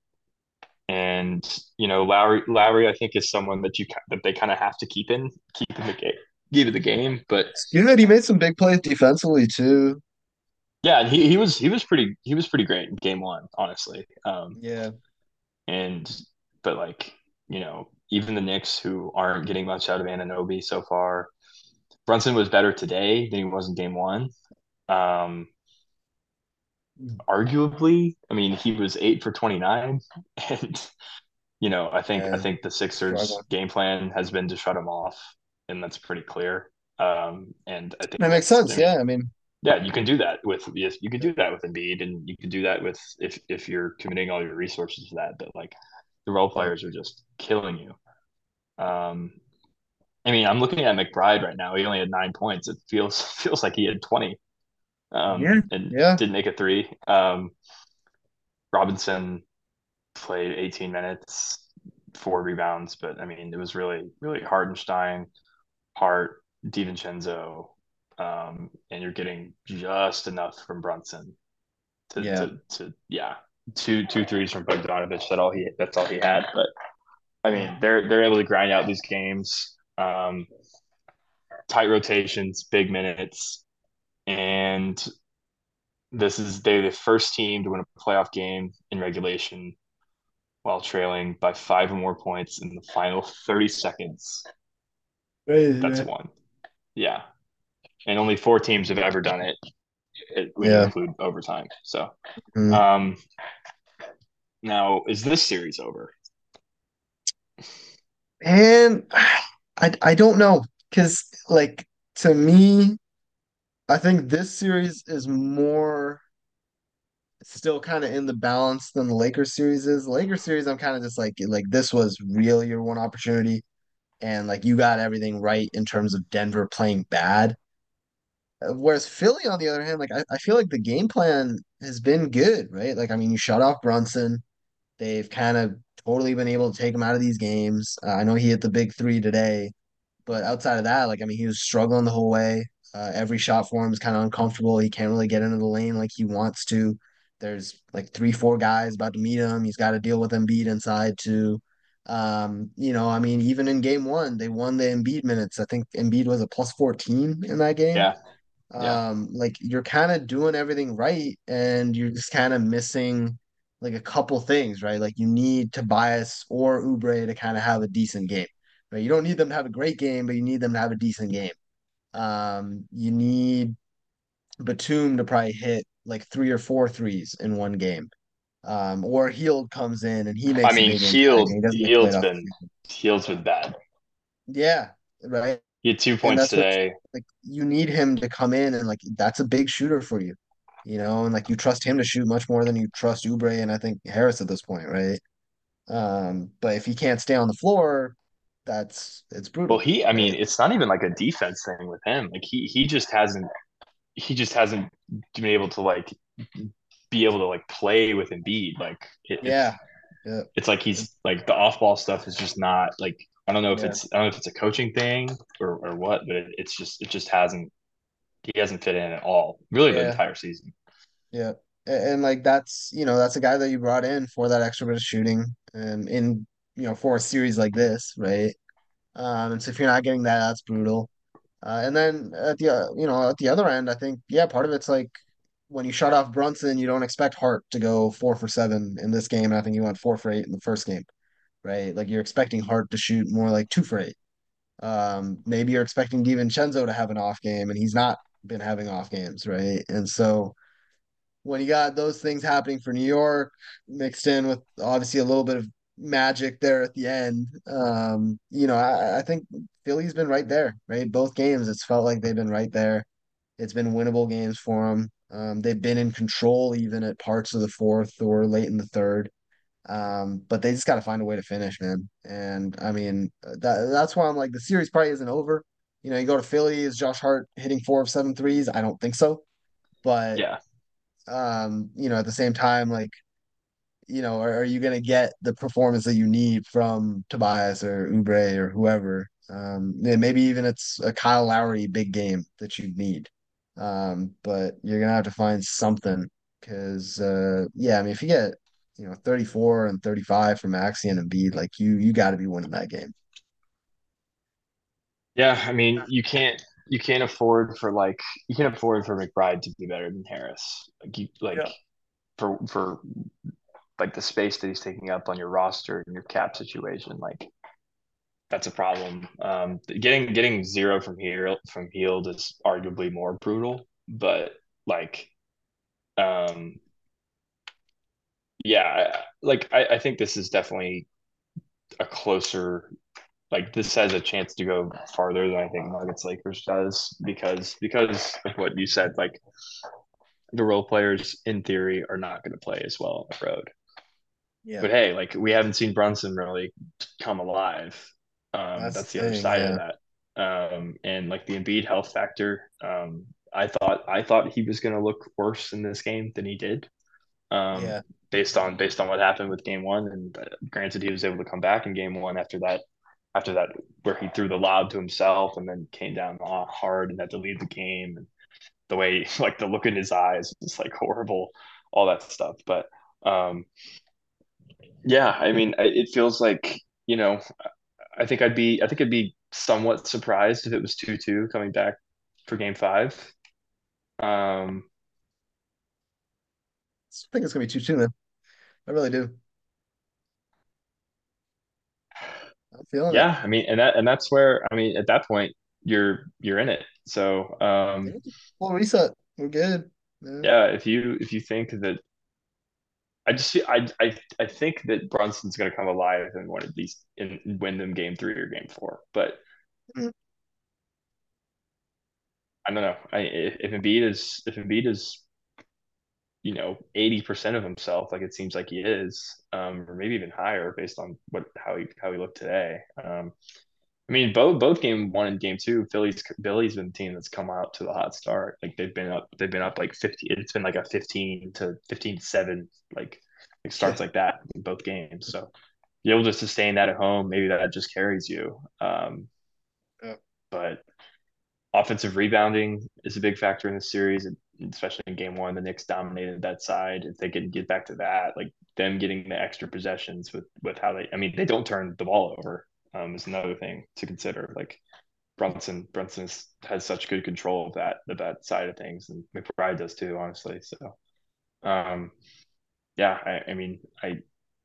Speaker 1: and you know Lowry. Lowry, I think, is someone that you that they kind of have to keep in keep in the game, keep in the game. But
Speaker 2: It's good. He made some big plays defensively too.
Speaker 1: yeah, and he, he was he was pretty he was pretty great in game one, honestly. Um,
Speaker 2: Yeah.
Speaker 1: and but like you know, even the Knicks who aren't getting much out of Anunoby so far, Brunson was better today than he was in game one. Um, arguably. I mean, he was eight for twenty-nine, and you know, I think I
Speaker 2: Yeah,
Speaker 1: think the Sixers'
Speaker 2: struggling.
Speaker 1: game plan has been to shut him off, and that's pretty clear. Um, and I think
Speaker 2: That makes
Speaker 1: that's, I
Speaker 2: sense.
Speaker 1: mean,
Speaker 2: Yeah, I mean,
Speaker 1: yeah, you can do that with yes, you can do that with Embiid, and you can do that with if if you're committing all your resources to that. But like the role
Speaker 2: yeah,
Speaker 1: players are just killing you. Um, I mean, I'm looking at McBride right now. He only had nine points. It feels feels like he had twenty,
Speaker 2: yeah,
Speaker 1: um, and
Speaker 2: yeah.
Speaker 1: didn't make a three. Um, Robinson played eighteen minutes, four rebounds, but I mean, it was really really Hartenstein, Hart, DiVincenzo, um, and you're getting just enough from Brunson to
Speaker 2: Yeah.
Speaker 1: to to yeah, two two threes from Bogdanovich. That all he that's all he had. But I
Speaker 2: Yeah.
Speaker 1: mean, they're they're able to grind out these games, um, tight rotations, big minutes, and this is they're the first team to win a playoff game in regulation while trailing by five or more points in the final thirty seconds.
Speaker 2: Crazy,
Speaker 1: That's
Speaker 2: man.
Speaker 1: one. Yeah. And only four teams have ever done it, it when you
Speaker 2: Yeah.
Speaker 1: include overtime. So,
Speaker 2: Mm.
Speaker 1: um, now is this series over?
Speaker 2: And I I don't know because like to me, I think this series is more still kind of in the balance than the Lakers series is. The Lakers series, I'm kind of just like like this was really your one opportunity, and like you got everything right in terms of Denver playing bad. Uh, Whereas Philly, on the other hand, like I, I feel like the game plan has been good, right? Like I mean, you shut off Brunson. They've kind of totally been able to take him out of these games. Uh, I know he hit the big three today, but outside of that, like I mean, he was struggling the whole way. Uh, every shot for him is kind of uncomfortable. He can't really get into the lane like he wants to. There's like three, four guys about to meet him. He's got to deal with Embiid inside too. Um, you know, I mean, even in game one, they won the Embiid minutes. I think Embiid was a plus fourteen in that game.
Speaker 1: Yeah. Yeah.
Speaker 2: Um, like you're kind of doing everything right, and you're just kind of missing like a couple things, right? Like you need Tobias or Oubre to kind of have a decent game, right? You don't need them to have a great game, but you need them to have a decent game. Um, you need Batum to probably hit like three or four threes in one game. Um, or Hield comes in and he
Speaker 1: I
Speaker 2: makes a
Speaker 1: mean,
Speaker 2: big impact and
Speaker 1: Hield
Speaker 2: he doesn't get played
Speaker 1: Hield's
Speaker 2: off.
Speaker 1: been Hield's been bad.
Speaker 2: Yeah, right.
Speaker 1: He had two
Speaker 2: And
Speaker 1: points
Speaker 2: that's what
Speaker 1: today.
Speaker 2: like you need him to come in and like that's a big shooter for you, you know, and like you trust him to shoot much more than you trust Oubre and I think Harris at this point, right? Um, but if he can't stay on the floor, that's it's
Speaker 1: Well,
Speaker 2: brutal,
Speaker 1: he I mean,
Speaker 2: right?
Speaker 1: it's not even like a defense thing with him. Like he he just hasn't he just hasn't been able to like be able to like play with Embiid. Like it, it's
Speaker 2: Yeah, yeah,
Speaker 1: it's like
Speaker 2: it-
Speaker 1: he's like the off ball stuff is just not like I don't know if
Speaker 2: yeah,
Speaker 1: it's I don't know if it's a coaching thing or, or what, but it, it's just it just hasn't he hasn't fit in at all. Really the
Speaker 2: yeah,
Speaker 1: entire season.
Speaker 2: yeah. And, and like that's you know that's a guy that you brought in for that extra bit of shooting, and in you know for a series like this, right? Um, and so if you're not getting that, that's brutal. Uh, and then at the uh, you know at the other end, I think yeah, part of it's like when you shut off Brunson, you don't expect Hart to go four for seven in this game. And I think he went four for eight in the first game, right? Like you're expecting Hart to shoot more like two for eight. Um, maybe you're expecting DiVincenzo to have an off game, and he's not been having off games, right? And so when you got those things happening for New York, mixed in with obviously a little bit of magic there at the end, um, you know, I, I think Philly's been right there, right? Both games, it's felt like they've been right there. It's been winnable games for them. Um, they've been in control even at parts of the fourth or late in the third. Um, but they just got to find a way to finish, man. And I mean, that that's why I'm like the series probably isn't over. You know, you go to Philly, is Josh Hart hitting four of seven threes? I don't think so. But
Speaker 1: Yeah.
Speaker 2: um, you know, at the same time, like, you know, are, are you gonna get the performance that you need from Tobias or Oubre or whoever? Um, and maybe even it's a Kyle Lowry big game that you need. Um, but you're gonna have to find something because uh yeah, I mean if you get, you know, thirty-four and thirty-five from Maxey and Embiid, like you you gotta be winning that game.
Speaker 1: Yeah, I mean, you can't you can't afford for like you can't afford for McBride to be better than Harris. Like you like
Speaker 2: Yeah.
Speaker 1: for for like the space that he's taking up on your roster and your cap situation, like that's a problem. Um, getting getting zero from here from Heald is arguably more brutal, but like Um, yeah, like I, I think this is definitely a closer like this has a chance to go farther than I think Nuggets Lakers does because because like what you said, like the role players in theory are not going to play as well on the road.
Speaker 2: Yeah,
Speaker 1: But hey, like we haven't seen Brunson really come alive. Um,
Speaker 2: that's
Speaker 1: that's
Speaker 2: the
Speaker 1: the other
Speaker 2: thing.
Speaker 1: side of
Speaker 2: Yeah,
Speaker 1: that. Um, and like the Embiid health factor, um, I thought I thought he was going to look worse in this game than he did. Um,
Speaker 2: yeah,
Speaker 1: based on based on what happened with game one, and uh, granted, he was able to come back in game one after that after that where he threw the lob to himself and then came down hard and had to leave the game. And the way like the look in his eyes was like horrible, all that stuff. But um, yeah, I mean, it feels like you know, I think I'd be I think I'd be somewhat surprised if it was two two coming back for game five. Um,
Speaker 2: I think it's gonna be too soon, man. I really do. I'm feeling it.
Speaker 1: yeah, I mean, and that and that's where I mean, at that point, you're you're in it. So um,
Speaker 2: Full reset. We're good. Yeah.
Speaker 1: yeah, if you if you think that I just feel I I I think that Brunson's going to come alive and one of these and win them game three or game four. But
Speaker 2: Mm.
Speaker 1: I don't know. I if, if Embiid is if Embiid is you know eighty percent of himself, like it seems like he is, um, or maybe even higher based on what how he how he looked today. Um, I mean, both both game one and game two, Philly's Philly's been the team that's come out to the hot start. Like they've been up, they've been up like fifty. It's been like a fifteen to fifteen to seven, like it
Speaker 2: Yeah.
Speaker 1: starts like that in both games. So be able to sustain that at home, maybe that just carries you. Um,
Speaker 2: Yeah.
Speaker 1: but offensive rebounding is a big factor in the series, especially in game one. The Knicks dominated that side. If they can get back to that, like them getting the extra possessions with with how they, I mean, they don't turn the ball over. Um, is another thing to consider. Like Brunson, Brunson has such good control of that of that side of things, and McBride does too, honestly. So, um, yeah, I, I mean, I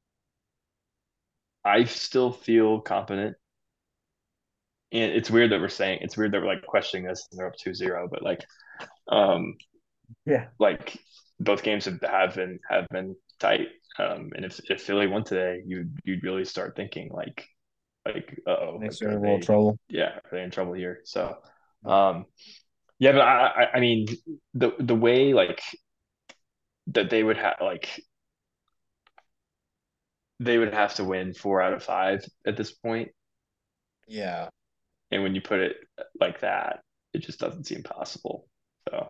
Speaker 1: I still feel confident. And it's weird that we're saying it's weird that we're like questioning this and they're up two zero, but like um
Speaker 2: Yeah.
Speaker 1: like both games have, have been have been tight. Um, and if, if Philly won today, you you'd really start thinking like like uh oh
Speaker 2: Knicks
Speaker 1: like
Speaker 2: are in
Speaker 1: are
Speaker 2: a little
Speaker 1: they
Speaker 2: trouble.
Speaker 1: yeah are they in trouble here? So um yeah, but I I, I mean the the way like that they would have like they would have to win four out of five at this point,
Speaker 2: Yeah.
Speaker 1: and when you put it like that, it just doesn't seem possible. So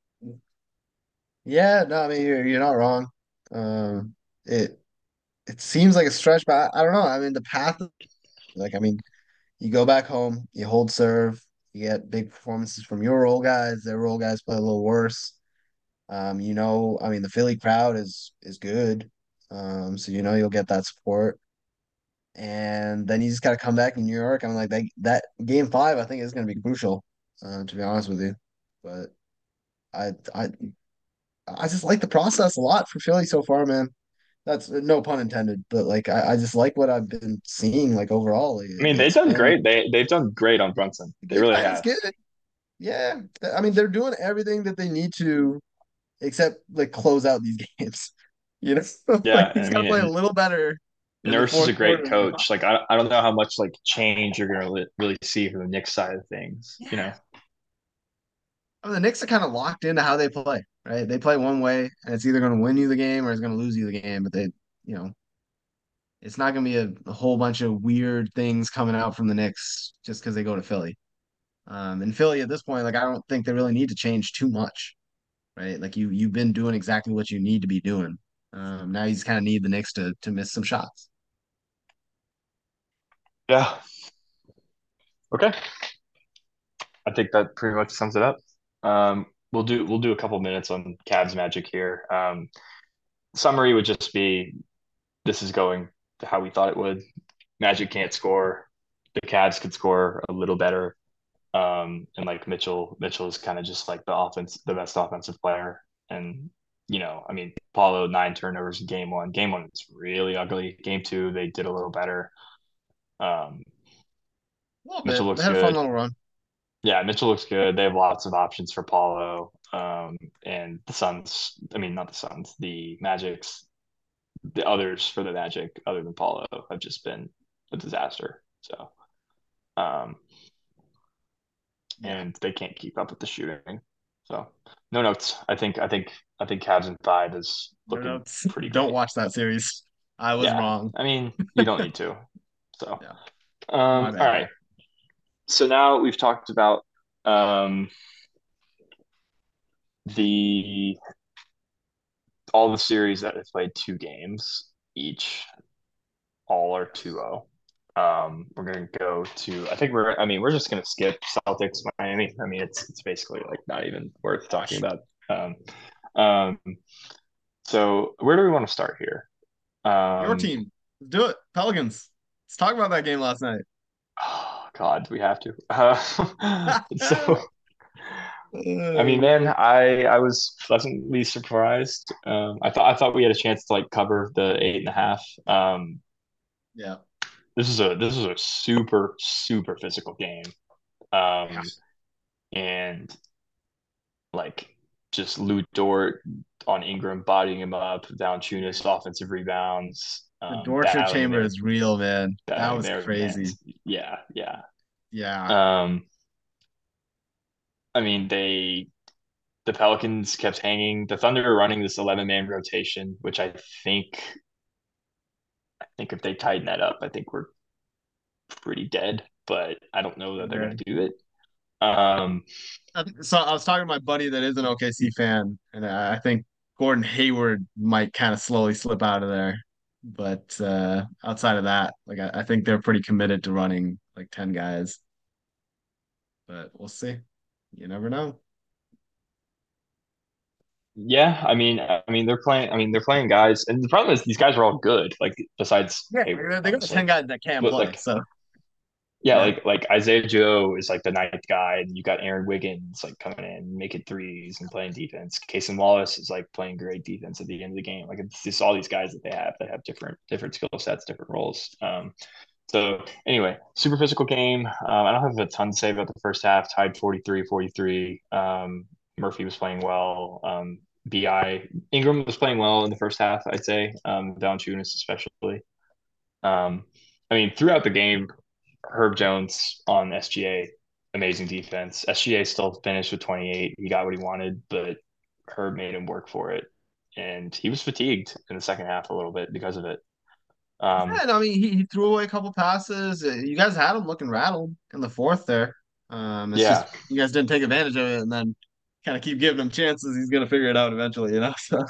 Speaker 2: Yeah, no, I mean you're you're not wrong. Um, it it seems like a stretch, but I, I don't know. I mean the path, like I mean, you go back home, you hold serve, you get big performances from your role guys. Their role guys play a little worse. Um, you know, I mean the Philly crowd is is good. Um, so you know you'll get that support. And then you just got to come back in New York. I mean, like that that game five, I think is going to be crucial. Uh, to be honest with you, but I I I just like the process a lot for Philly so far, man. That's no pun intended, but like I, I just like what I've been seeing. Like overall, it,
Speaker 1: I mean they've
Speaker 2: it's
Speaker 1: done
Speaker 2: been
Speaker 1: great. They they've done great on Brunson.
Speaker 2: the
Speaker 1: They
Speaker 2: game
Speaker 1: really
Speaker 2: five is
Speaker 1: have.
Speaker 2: good. Yeah, I mean they're doing everything that they need to, except like close out these games. You know, like
Speaker 1: Yeah,
Speaker 2: he's
Speaker 1: I
Speaker 2: got to
Speaker 1: mean,
Speaker 2: play a
Speaker 1: and
Speaker 2: little better in the
Speaker 1: Nurse is a
Speaker 2: fourth
Speaker 1: great
Speaker 2: quarter.
Speaker 1: coach. Like I, I don't know how much like change you're gonna li- really see from the Knicks side of things. You know,
Speaker 2: Yeah, I mean, the Knicks are kind of locked into how they play, right? They play one way, and it's either going to win you the game or it's going to lose you the game. But they, you know, it's not going to be a, a whole bunch of weird things coming out from the Knicks just because they go to Philly. Um, and Philly at this point, like I don't think they really need to change too much, right? Like you you've been doing exactly what you need to be doing. Um, now you just kind of need the Knicks to to miss some shots.
Speaker 1: yeah. Okay, I think that pretty much sums it up. Um, we'll do we'll do a couple minutes on Cavs Magic here. Um, summary would just be this is going how we thought it would. Magic can't score. The Cavs could score a little better. Um, and like Mitchell, Mitchell is kind of just like the offense, the best offensive player. And you know, I mean, Paulo nine turnovers in game one. Game one was really ugly. Game two, they did a little better. Um,
Speaker 2: A little
Speaker 1: Mitchell
Speaker 2: bit. They
Speaker 1: looks
Speaker 2: had a fun
Speaker 1: good.
Speaker 2: little run.
Speaker 1: Yeah, Mitchell looks good. They have lots of options for Paulo. Um, and the Suns, I mean, not the Suns, the Magic's, the others for the Magic, other than Paulo, have just been a disaster. So, um,
Speaker 2: Yeah.
Speaker 1: and they can't keep up with the shooting. So, no notes. I think, I think, I think Cavs in five is
Speaker 2: No
Speaker 1: looking
Speaker 2: notes.
Speaker 1: pretty
Speaker 2: Don't
Speaker 1: great.
Speaker 2: watch that series. I was
Speaker 1: Yeah.
Speaker 2: wrong.
Speaker 1: I mean, you don't need to. So,
Speaker 2: Yeah. My
Speaker 1: um, all
Speaker 2: bad
Speaker 1: right.
Speaker 2: there.
Speaker 1: So now we've talked about um, the all the series that have played two games each. All are two zero. Um, we're gonna go to. I think we're. I mean, we're just gonna skip Celtics Miami. I mean, it's it's basically like not even worth talking
Speaker 2: Gosh.
Speaker 1: about. Um, um, so where do we want to start here?
Speaker 2: Your
Speaker 1: Um,
Speaker 2: team. Let's do it. Pelicans. Let's talk about that game last night.
Speaker 1: oh God, we have to. Uh, so I mean,
Speaker 2: Uh,
Speaker 1: man, I I was pleasantly surprised. Um, I thought I thought we had a chance to like cover the eight and a half. Um,
Speaker 2: yeah.
Speaker 1: this is a this is a super super physical game.
Speaker 2: Yeah.
Speaker 1: Um, and like just Lou Dort on Ingram bodying him up, Valanciunas offensive rebounds,
Speaker 2: The
Speaker 1: um,
Speaker 2: Dorchester
Speaker 1: battling
Speaker 2: chamber
Speaker 1: there,
Speaker 2: is real, man. That
Speaker 1: battling
Speaker 2: was
Speaker 1: there, man.
Speaker 2: crazy.
Speaker 1: Yeah, yeah.
Speaker 2: Yeah.
Speaker 1: Um, I mean, they the Pelicans kept hanging. The Thunder are running this eleven man rotation, which I think I think if they tighten that up, I think we're pretty dead. But I don't know that they're going
Speaker 2: Okay.
Speaker 1: to do it. Um,
Speaker 2: I think- So I was talking to my buddy that is an O K C fan, and I I think Gordon Hayward might kind of slowly slip out of there. But uh, outside of that, like I, I think they're pretty committed to running like ten guys. But we'll see. You never know.
Speaker 1: yeah, I mean, I mean they're playing. I mean they're playing guys, and the problem is these guys are all good. Like besides
Speaker 2: Yeah,
Speaker 1: Hayward,
Speaker 2: they got ten
Speaker 1: obviously,
Speaker 2: guys that can
Speaker 1: but
Speaker 2: play.
Speaker 1: like
Speaker 2: So
Speaker 1: yeah,
Speaker 2: yeah.
Speaker 1: like like Isaiah Joe is like the ninth guy, and you got Aaron Wiggins like coming in, making threes and playing defense. Casey Wallace is like playing great defense at the end of the game. Like it's just all these guys that they have that have different different skill sets, different roles. Um, so anyway, super physical game. Um, I don't have a ton to say about the first half. Tied forty-three forty-three. Um, Murphy was playing well. Um, Bi Ingram was playing well in the first half. I'd say. Um, Valanciunas especially. Um, I mean, throughout the game, Herb Jones on S G A, amazing defense. S G A still finished with twenty-eight. He got what he wanted, but Herb made him work for it. And he was fatigued in the second half a little bit because of it. Um,
Speaker 2: Yeah, no, I mean, he, he threw away a couple passes. Uh, You guys had him looking rattled in the fourth there. Um, it's just
Speaker 1: yeah.
Speaker 2: you guys didn't take advantage of it, and then kind of keep giving him chances. He's gonna figure it out eventually, you know. So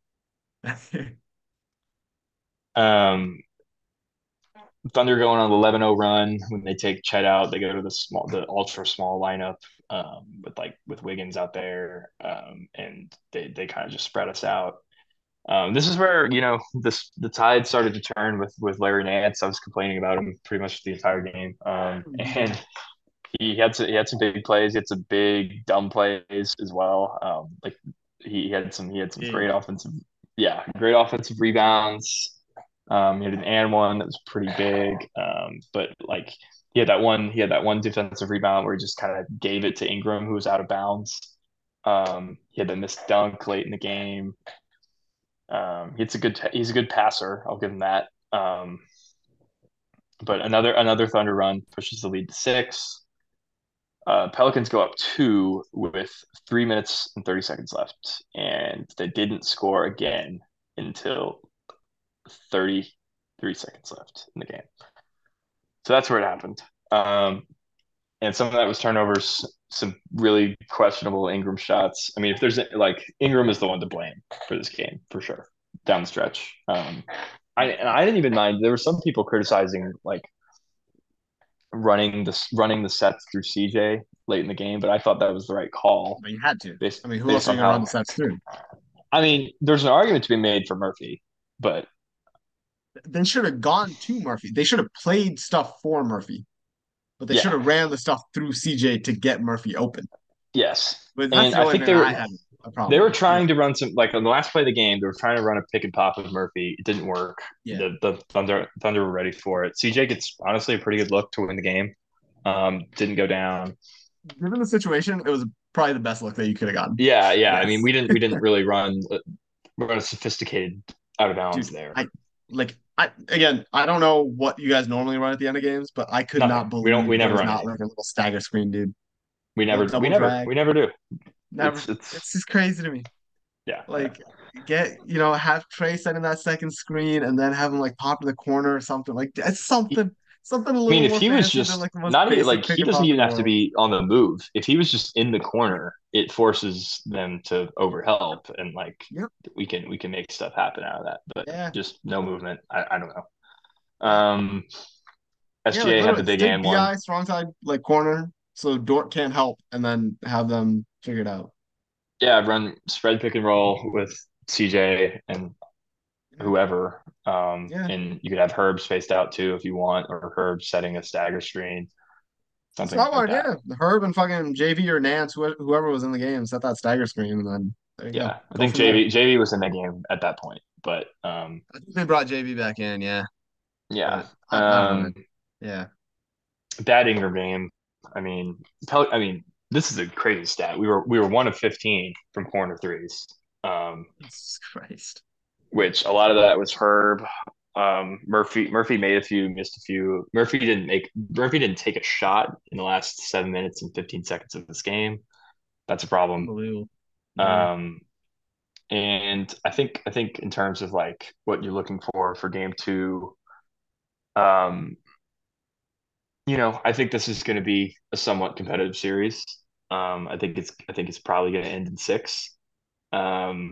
Speaker 1: Um, Thunder going on the eleven oh run when they take Chet out. They go to the small, the ultra small lineup um, with like with Wiggins out there, um, and they they kind of just spread us out. Um, this is where you know this the tide started to turn with with Larry Nance. I was complaining about him pretty much the entire game, um, and he had some, he had some big plays. He had some big dumb plays as well. Um, like he, he had some he had some great
Speaker 2: big.
Speaker 1: offensive, yeah, great offensive rebounds. Um, he had an and one that was pretty big, um, but like he had that one he had that one defensive rebound where he just kind of gave it to Ingram, who was out of bounds. Um, he had the missed dunk late in the game. Um, he's a good he's a good passer. I'll give him that. Um, but another another Thunder run pushes the lead to six. Uh, Pelicans go up two with three minutes and thirty seconds left, and they didn't score again until thirty-three seconds left in the game. So that's where it happened. Um, and some of that was turnovers, some really questionable Ingram shots. I mean, if there's like Ingram is the one to blame for this game for sure down the stretch. Um, I and I didn't even mind. There were some people criticizing like running the running the sets through C J late in the game, but I thought that was the right call
Speaker 2: But you had to.
Speaker 1: based
Speaker 2: I mean, who else
Speaker 1: based
Speaker 2: are you
Speaker 1: on
Speaker 2: gonna run
Speaker 1: how.
Speaker 2: the sets through?
Speaker 1: I mean, there's an argument to be made for Murphy, but
Speaker 2: They should have gone to Murphy. They should have played stuff for Murphy, but they should
Speaker 1: yeah,
Speaker 2: have ran the stuff through C J to get Murphy open.
Speaker 1: yes,
Speaker 2: But that's
Speaker 1: and
Speaker 2: the
Speaker 1: I
Speaker 2: only
Speaker 1: think
Speaker 2: thing
Speaker 1: they were
Speaker 2: I had a
Speaker 1: they
Speaker 2: problem
Speaker 1: were
Speaker 2: with. Yeah,
Speaker 1: trying to run some like on the last play of the game. They were trying to run a pick and pop with Murphy. It didn't work.
Speaker 2: yeah.
Speaker 1: The the Thunder Thunder were ready for it. C J gets honestly a pretty good look to win the game. Um, didn't go down.
Speaker 2: Given the situation, it was a probably the best look that you could have gotten.
Speaker 1: Yeah, yeah. I mean,
Speaker 2: Yes,
Speaker 1: we didn't we didn't really run uh, run a sophisticated out of bounds
Speaker 2: dude.
Speaker 1: there.
Speaker 2: I like I again. I don't know what you guys normally run at the end of games, but I could
Speaker 1: Nothing.
Speaker 2: not
Speaker 1: We don't. We
Speaker 2: believe
Speaker 1: never
Speaker 2: there's
Speaker 1: run
Speaker 2: not
Speaker 1: anything.
Speaker 2: like a little stagger screen, dude.
Speaker 1: We
Speaker 2: Little
Speaker 1: never. We
Speaker 2: double
Speaker 1: never.
Speaker 2: drag.
Speaker 1: We never do.
Speaker 2: Never.
Speaker 1: It's it's
Speaker 2: It's just crazy to me.
Speaker 1: yeah, yeah.
Speaker 2: Like get you know have Trey setting that second screen and then have him like pop to the corner or something like it's something something a
Speaker 1: I mean,
Speaker 2: little
Speaker 1: if
Speaker 2: more
Speaker 1: he was
Speaker 2: fancy than
Speaker 1: just
Speaker 2: like the most
Speaker 1: not even
Speaker 2: basic
Speaker 1: like
Speaker 2: pick
Speaker 1: he
Speaker 2: and
Speaker 1: doesn't
Speaker 2: pop in
Speaker 1: even
Speaker 2: the
Speaker 1: have to
Speaker 2: world.
Speaker 1: be on the move. If he was just in the corner, it forces them to overhelp, and like
Speaker 2: Yep.
Speaker 1: we can we can make stuff happen out of that. But
Speaker 2: Yeah.
Speaker 1: just no movement. I, I don't know.
Speaker 2: Yeah.
Speaker 1: Um,
Speaker 2: Yeah, like
Speaker 1: S G A had the
Speaker 2: literally
Speaker 1: big
Speaker 2: stick
Speaker 1: and one.
Speaker 2: B I strong side like corner so Dort can't help and then have them figure it out.
Speaker 1: Yeah, I'd run spread pick and roll with C J and
Speaker 2: Yeah.
Speaker 1: whoever. Um,
Speaker 2: Yeah.
Speaker 1: and you could have Herb spaced out too if you want, or Herb setting a stagger screen,
Speaker 2: It's
Speaker 1: something
Speaker 2: not
Speaker 1: like
Speaker 2: hard,
Speaker 1: that.
Speaker 2: yeah. Herb and fucking J V or Nance, wh- whoever was in the game, set that stagger screen and then there you go.
Speaker 1: Yeah, I
Speaker 2: Go
Speaker 1: think
Speaker 2: from there.
Speaker 1: J V J V was in that game at that point, but um,
Speaker 2: I think they brought J V back in, yeah.
Speaker 1: yeah.
Speaker 2: But I, I don't know, man.
Speaker 1: Um,
Speaker 2: Yeah.
Speaker 1: that Ingram game. I mean, Pel- I mean, this is a crazy stat. We were we were one of fifteen from corner threes, um,
Speaker 2: Jesus Christ.
Speaker 1: which a lot of that was Herb. Um, Murphy Murphy made a few, missed a few. Murphy didn't make Murphy didn't take a shot in the last seven minutes and fifteen seconds of this game. That's a problem.
Speaker 2: Unbelievable. Yeah.
Speaker 1: Um, and I think I think in terms of like what you're looking for for game two, um, you know, I think this is going to be a somewhat competitive series. Um, I think it's I think it's probably going to end in six. Um,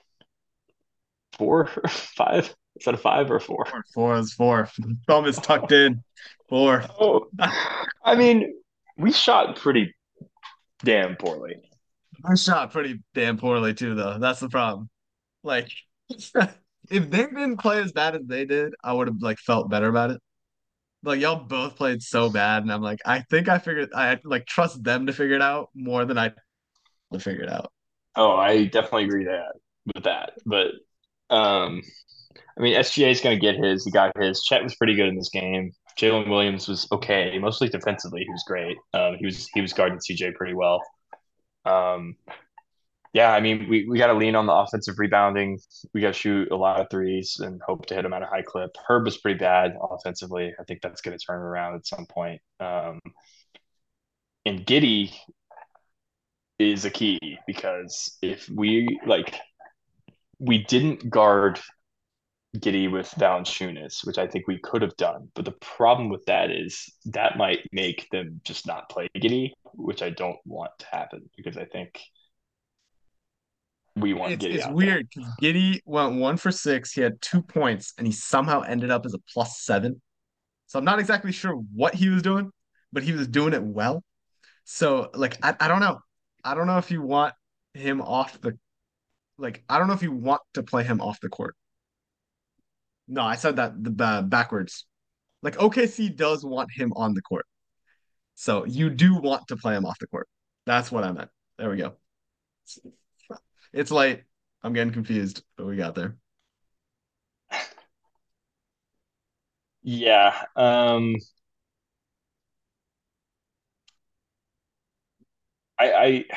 Speaker 1: four, five. Is that a five or a four?
Speaker 2: Four, four is four. Thumb is tucked in. Four.
Speaker 1: Oh, I mean, we shot pretty damn poorly.
Speaker 2: I shot pretty damn poorly too, though. That's the problem. Like, if they didn't play as bad as they did, I would have like felt better about it. Like y'all both played so bad, and I'm like, I think I figured I like trust them to figure it out more than I to figure it out.
Speaker 1: Oh, I definitely agree that with that. But um, I mean, S G A is going to get his. He got his. Chet was pretty good in this game. Jalen Williams was okay, mostly defensively. He was great. Um, he was he was guarding C J pretty well. Um, yeah, I mean, we, we got to lean on the offensive rebounding. We got to shoot a lot of threes and hope to hit them at a high clip. Herb was pretty bad offensively. I think that's going to turn around at some point. Um, and Giddy is a key because if we like, we didn't guard Giddy with Valanciunas, which I think we could have done. But the problem with that is that might make them just not play Giddy, which I don't want to happen because I think we want
Speaker 2: It's
Speaker 1: Giddy
Speaker 2: it's
Speaker 1: out there.
Speaker 2: weird because Giddy went one for six. He had two points, and he somehow ended up as a plus seven. So I'm not exactly sure what he was doing, but he was doing it well. So like I, I don't know. I don't know if you want him off the like I don't know if you want to play him off the court. No, I said that the uh, backwards. Like O K C does want him on the court. So you do want to play him off the court. That's what I meant. There we go. It's late. I'm getting confused, but we got there.
Speaker 1: Yeah. Um, I, I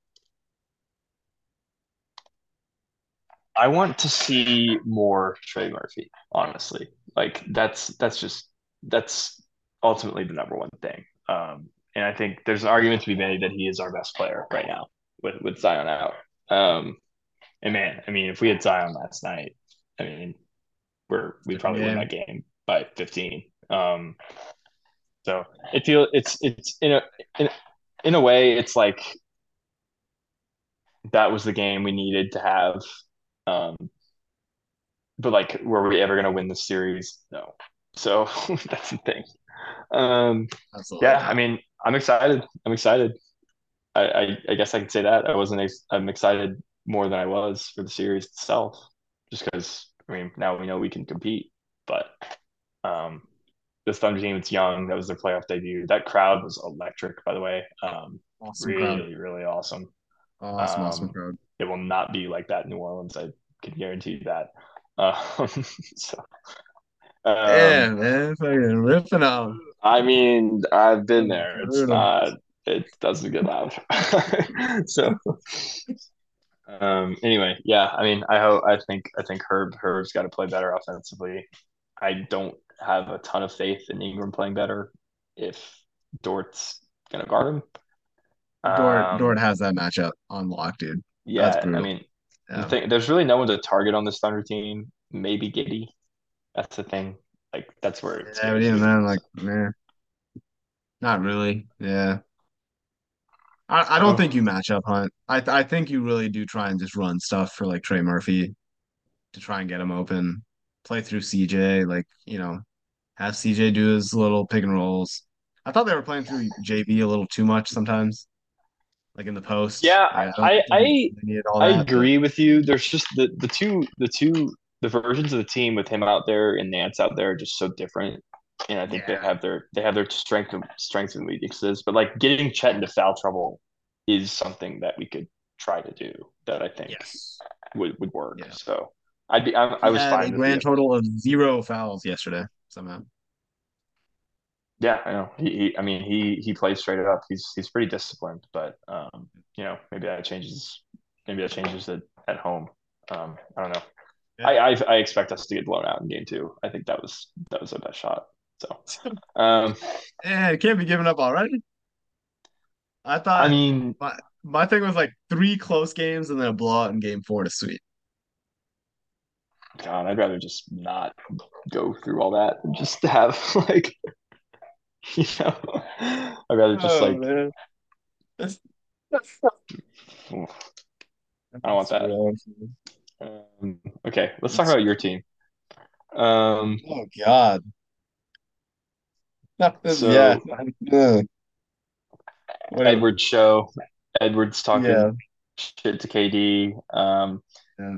Speaker 1: I want to see more Trey Murphy, honestly. Like that's that's just that's ultimately the number one thing. Um, and I think there's an argument to be made that he is our best player right now with with Zion out. Um, and man, I mean, if we had Zion last night, I mean, we're we'd
Speaker 2: Different
Speaker 1: probably win
Speaker 2: game.
Speaker 1: that game by fifteen. Um, so it feel it's it's in a in, in a way it's like that was the game we needed to have. Um, but like, were we ever going to win the series? No. So that's the thing. Um,
Speaker 2: Absolutely
Speaker 1: yeah, I
Speaker 2: not.
Speaker 1: mean, I'm excited. I'm excited. I, I, I guess I could say that I wasn't. Ex- I'm excited more than I was for the series itself, just because I mean now we know we can compete. But um, this Thunder team, it's young. That was their playoff debut. That crowd was electric, by the way. Um,
Speaker 2: Awesome crowd.
Speaker 1: really, really awesome.
Speaker 2: Awesome, awesome
Speaker 1: Um,
Speaker 2: crowd.
Speaker 1: it will not be like that in New Orleans. I can guarantee you that. Um, so,
Speaker 2: Yeah,
Speaker 1: um,
Speaker 2: man. Fucking ripping on.
Speaker 1: I mean, I've been
Speaker 2: Fucking
Speaker 1: there. It's
Speaker 2: brutal.
Speaker 1: not. it doesn't get loud. So um, anyway, yeah, I mean, I hope I think I think Herb Herb's got to play better offensively. I don't have a ton of faith in Ingram playing better if Dort's gonna guard him.
Speaker 2: Dort Dort
Speaker 1: Um,
Speaker 2: has that matchup on lock, dude. That's
Speaker 1: yeah, I
Speaker 2: brutal.
Speaker 1: mean, the
Speaker 2: Yeah.
Speaker 1: thing there's really no one to target on this Thunder team. Maybe Giddy. That's the thing. Like that's where it
Speaker 2: Yeah, but
Speaker 1: scares
Speaker 2: even
Speaker 1: you.
Speaker 2: then, like, man, not really. Yeah. I, I don't
Speaker 1: So
Speaker 2: think you match up Hunt. I I think you really do try and just run stuff for like Trey Murphy to try and get him open. Play through C J, like, you know, have C J do his little pick and rolls. I thought they were playing through J B a little too much sometimes, like in the post.
Speaker 1: yeah,
Speaker 2: Like I don't
Speaker 1: I
Speaker 2: think they need-
Speaker 1: I
Speaker 2: they needed all
Speaker 1: I
Speaker 2: that, but
Speaker 1: agree with you. There's just the the two the two the versions of the team with him out there and Nance out there are just so different. And I think they
Speaker 2: yeah.
Speaker 1: have their they have their strength and strengths and weaknesses. But like getting Chet into foul trouble is something that we could try to do that I think
Speaker 2: Yes.
Speaker 1: would would work.
Speaker 2: Yeah.
Speaker 1: So I'd be I, I
Speaker 2: He
Speaker 1: was
Speaker 2: had a
Speaker 1: fine with the
Speaker 2: grand total of zero fouls yesterday somehow.
Speaker 1: yeah I know he, he I mean he he plays straight up. He's he's pretty disciplined, but um you know maybe that changes maybe that changes it at home. Um I don't know.
Speaker 2: Yeah.
Speaker 1: I, I I expect us to get blown out in game two. I think that was that was our best shot. So, um,
Speaker 2: And it can't be given up already. I
Speaker 1: I
Speaker 2: thought
Speaker 1: mean,
Speaker 2: my my thing was like three close games and then a blowout in game four to sweep.
Speaker 1: God, I'd rather just not go through all that and just have like, you know, I'd rather just
Speaker 2: Oh
Speaker 1: like,
Speaker 2: man. That's
Speaker 1: oof, I don't want
Speaker 2: that's
Speaker 1: that.
Speaker 2: real.
Speaker 1: Um, okay, let's talk
Speaker 2: It's,
Speaker 1: about your team. Um,
Speaker 2: oh God. Yeah.
Speaker 1: so
Speaker 2: Uh, What it,
Speaker 1: Edward show, Edward's talking
Speaker 2: yeah.
Speaker 1: shit to K D. Um,
Speaker 2: Yeah.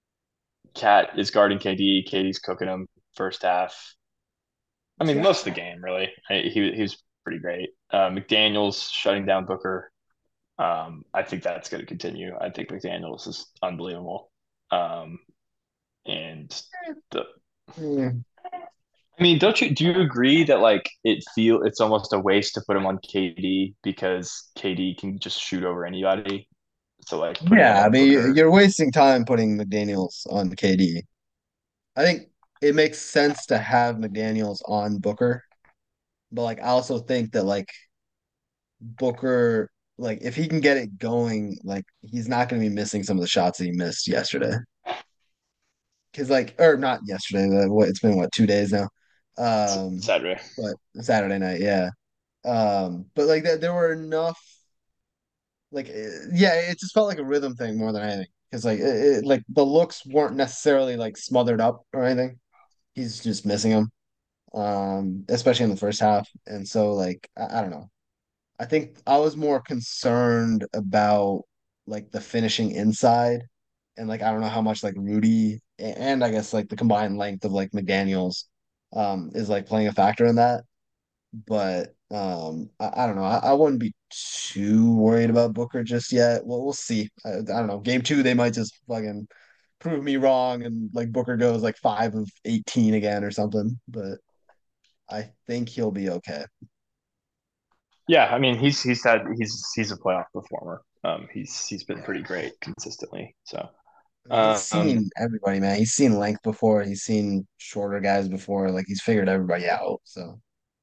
Speaker 1: Cat is guarding K D. K D's cooking him first half. I mean,
Speaker 2: Yeah.
Speaker 1: most of the game, really. He he was pretty great. Uh, McDaniel's shutting down Booker. Um, I think that's going to continue. I think McDaniel's is unbelievable. Um, and the,
Speaker 2: Yeah.
Speaker 1: I mean, don't you do you agree that like it feel it's almost a waste to put him on K D because K D can just shoot over anybody. So like putting him
Speaker 2: Yeah, I
Speaker 1: on
Speaker 2: mean,
Speaker 1: Booker.
Speaker 2: you're wasting time putting McDaniels on K D. I think it makes sense to have McDaniels on Booker, but like I also think that like Booker, like if he can get it going, like he's not going to be missing some of the shots that he missed yesterday. Because like, or not yesterday, the, what it's been what two days now, um,
Speaker 1: Saturday.
Speaker 2: but Saturday night, yeah. Um, but like there, there were enough, like eh, yeah, it just felt like a rhythm thing more than anything. Because like it, it, like the looks weren't necessarily like smothered up or anything. He's just missing them, um, especially in the first half. And so like I, I don't know. I think I was more concerned about like the finishing inside and like I don't know how much like Rudy and I guess like the combined length of like McDaniels um is like playing a factor in that. But um I, I don't know. I, I wouldn't be too worried about Booker just yet. Well, we'll see. I, I don't know. Game two, they might just fucking prove me wrong and like Booker goes like five of eighteen again or something. But I think he'll be okay.
Speaker 1: Yeah, I mean he's he's had he's he's a playoff performer. Um, he's he's been pretty great consistently. So
Speaker 2: He's
Speaker 1: um,
Speaker 2: seen everybody, man. He's seen length before. He's seen shorter guys before. Like he's figured everybody out. So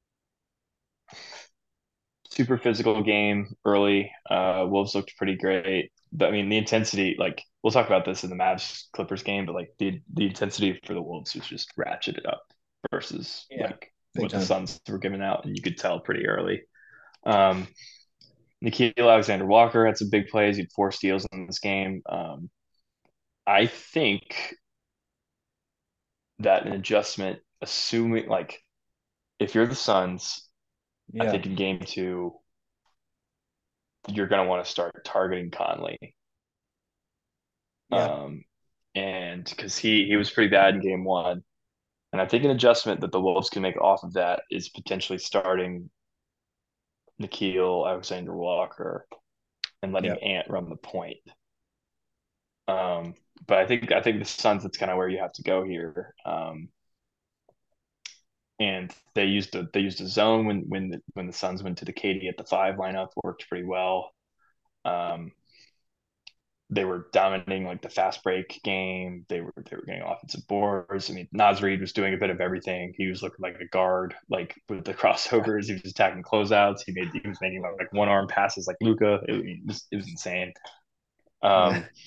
Speaker 1: super physical game early. Uh, Wolves looked pretty great. But I mean, the intensity, like we'll talk about this in the Mavs Clippers game, but like the the intensity for the Wolves was just ratcheted up versus
Speaker 2: yeah,
Speaker 1: like
Speaker 2: big
Speaker 1: what the
Speaker 2: time.
Speaker 1: Suns were giving out, and you could tell pretty early. Um, Nikhil Alexander Walker had some big plays. He had four steals in this game. Um, I think that an adjustment, assuming like if you're the Suns, I
Speaker 2: Yeah,
Speaker 1: think in game two, you're going to want to start targeting Conley.
Speaker 2: yeah,
Speaker 1: Um, and because he he was pretty bad in game one, and I think an adjustment that the Wolves can make off of that is potentially starting Nikhil Alexander Walker and
Speaker 2: yeah.
Speaker 1: letting Ant run the point. Um, but I think I think the Suns that's kind of where you have to go here. Um, and they used the they used a zone when when the, when the Suns went to the K D at the five lineup, worked pretty well. Um, they were dominating like the fast break game. They were they were getting offensive boards. I mean, Naz Reid was doing a bit of everything. He was looking like a guard, like with the crossovers. He was attacking closeouts. He made he was making like one arm passes like Luka. It, it, was, it was insane.
Speaker 2: Yeah.
Speaker 1: Um,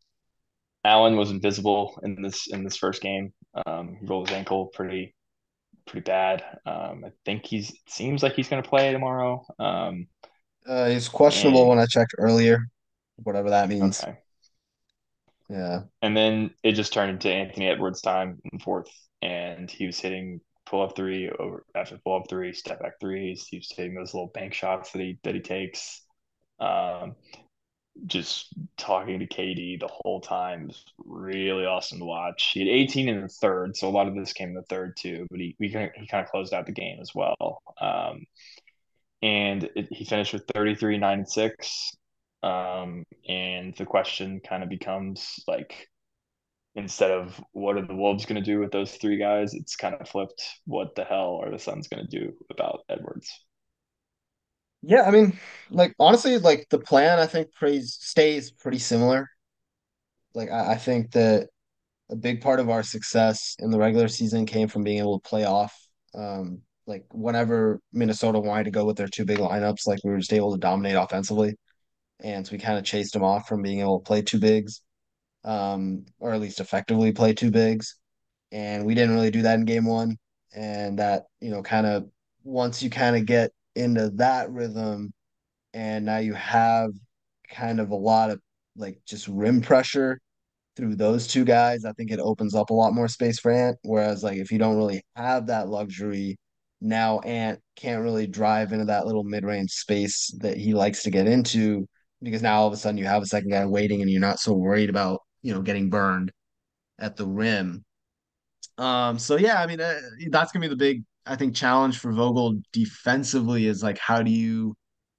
Speaker 1: Allen was invisible in this in this first game. Um, he rolled his ankle pretty pretty bad. Um, I think he's it seems like he's going to play tomorrow. Um,
Speaker 2: Uh, he's questionable
Speaker 1: and
Speaker 2: when I checked earlier, whatever that means.
Speaker 1: okay,
Speaker 2: Yeah.
Speaker 1: and then it just turned into Anthony Edwards time in fourth, and he was hitting pull up three over after pull up three, step back threes. He was hitting those little bank shots that he that he takes. Um, just talking to K D the whole time was really awesome to watch. He had eighteen in the third, so a lot of this came in the third too. But he we he kind of closed out the game as well. Um, and it, he finished with thirty-three, nine, and six. Um, and the question kind of becomes like, instead of what are the Wolves going to do with those three guys, it's kind of flipped. What the hell are the Suns going to do about Edwards?
Speaker 2: Yeah, I mean, like honestly, like the plan I think pretty stays pretty similar. Like I, I think that a big part of our success in the regular season came from being able to play off. Um, like whenever Minnesota wanted to go with their two big lineups, like we were just able to dominate offensively. And so we kind of chased them off from being able to play two bigs, um, or at least effectively play two bigs. And we didn't really do that in game one. And that, you know, kind of once you kind of get into that rhythm, and now you have kind of a lot of like just rim pressure through those two guys, I think it opens up a lot more space for Ant. Whereas like if you don't really have that luxury, now Ant can't really drive into that little mid-range space that he likes to get into, because now all of a sudden you have a second guy waiting and you're not so worried about, you know, getting burned at the rim. Um, so yeah, I mean uh, that's gonna be the big, I think, challenge for Vogel defensively is like how do you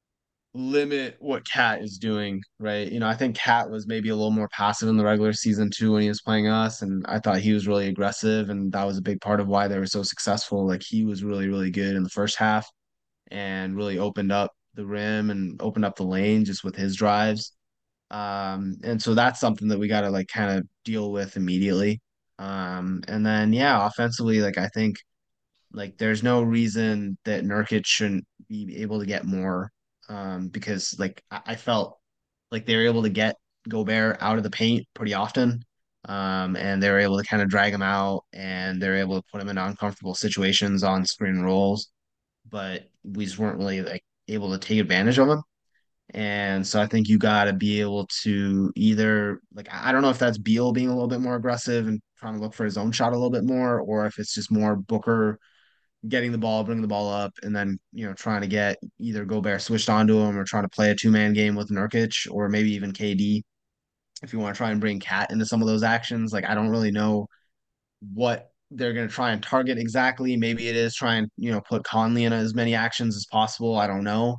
Speaker 2: limit what Cat is doing, right? You know, I think Cat was maybe a little more passive in the regular season too when he was playing us, and I thought he was really aggressive, and that was a big part of why they were so successful. Like he was really, really good in the first half and really opened up the rim and opened up the lane just with his drives. Um, and so that's something that we got to like kind of deal with immediately. Um, and then yeah, offensively, like I think like there's no reason that Nurkic shouldn't be able to get more, um, because like I, I felt like they were able to get Gobert out of the paint pretty often. Um, and they were able to kind of drag him out and they were able to put him in uncomfortable situations on screen rolls, but we just weren't really like able to take advantage of him. And so I think you got to be able to either like I don't know if that's Beal being a little bit more aggressive and trying to look for his own shot a little bit more, or if it's just more Booker getting the ball, bringing the ball up, and then you know trying to get either Gobert switched onto him or trying to play a two man game with Nurkic or maybe even K D if you want to try and bring Cat into some of those actions. Like I don't really know what they're going to try and target exactly. Maybe it is try and you know put Conley in as many actions as possible. I don't know.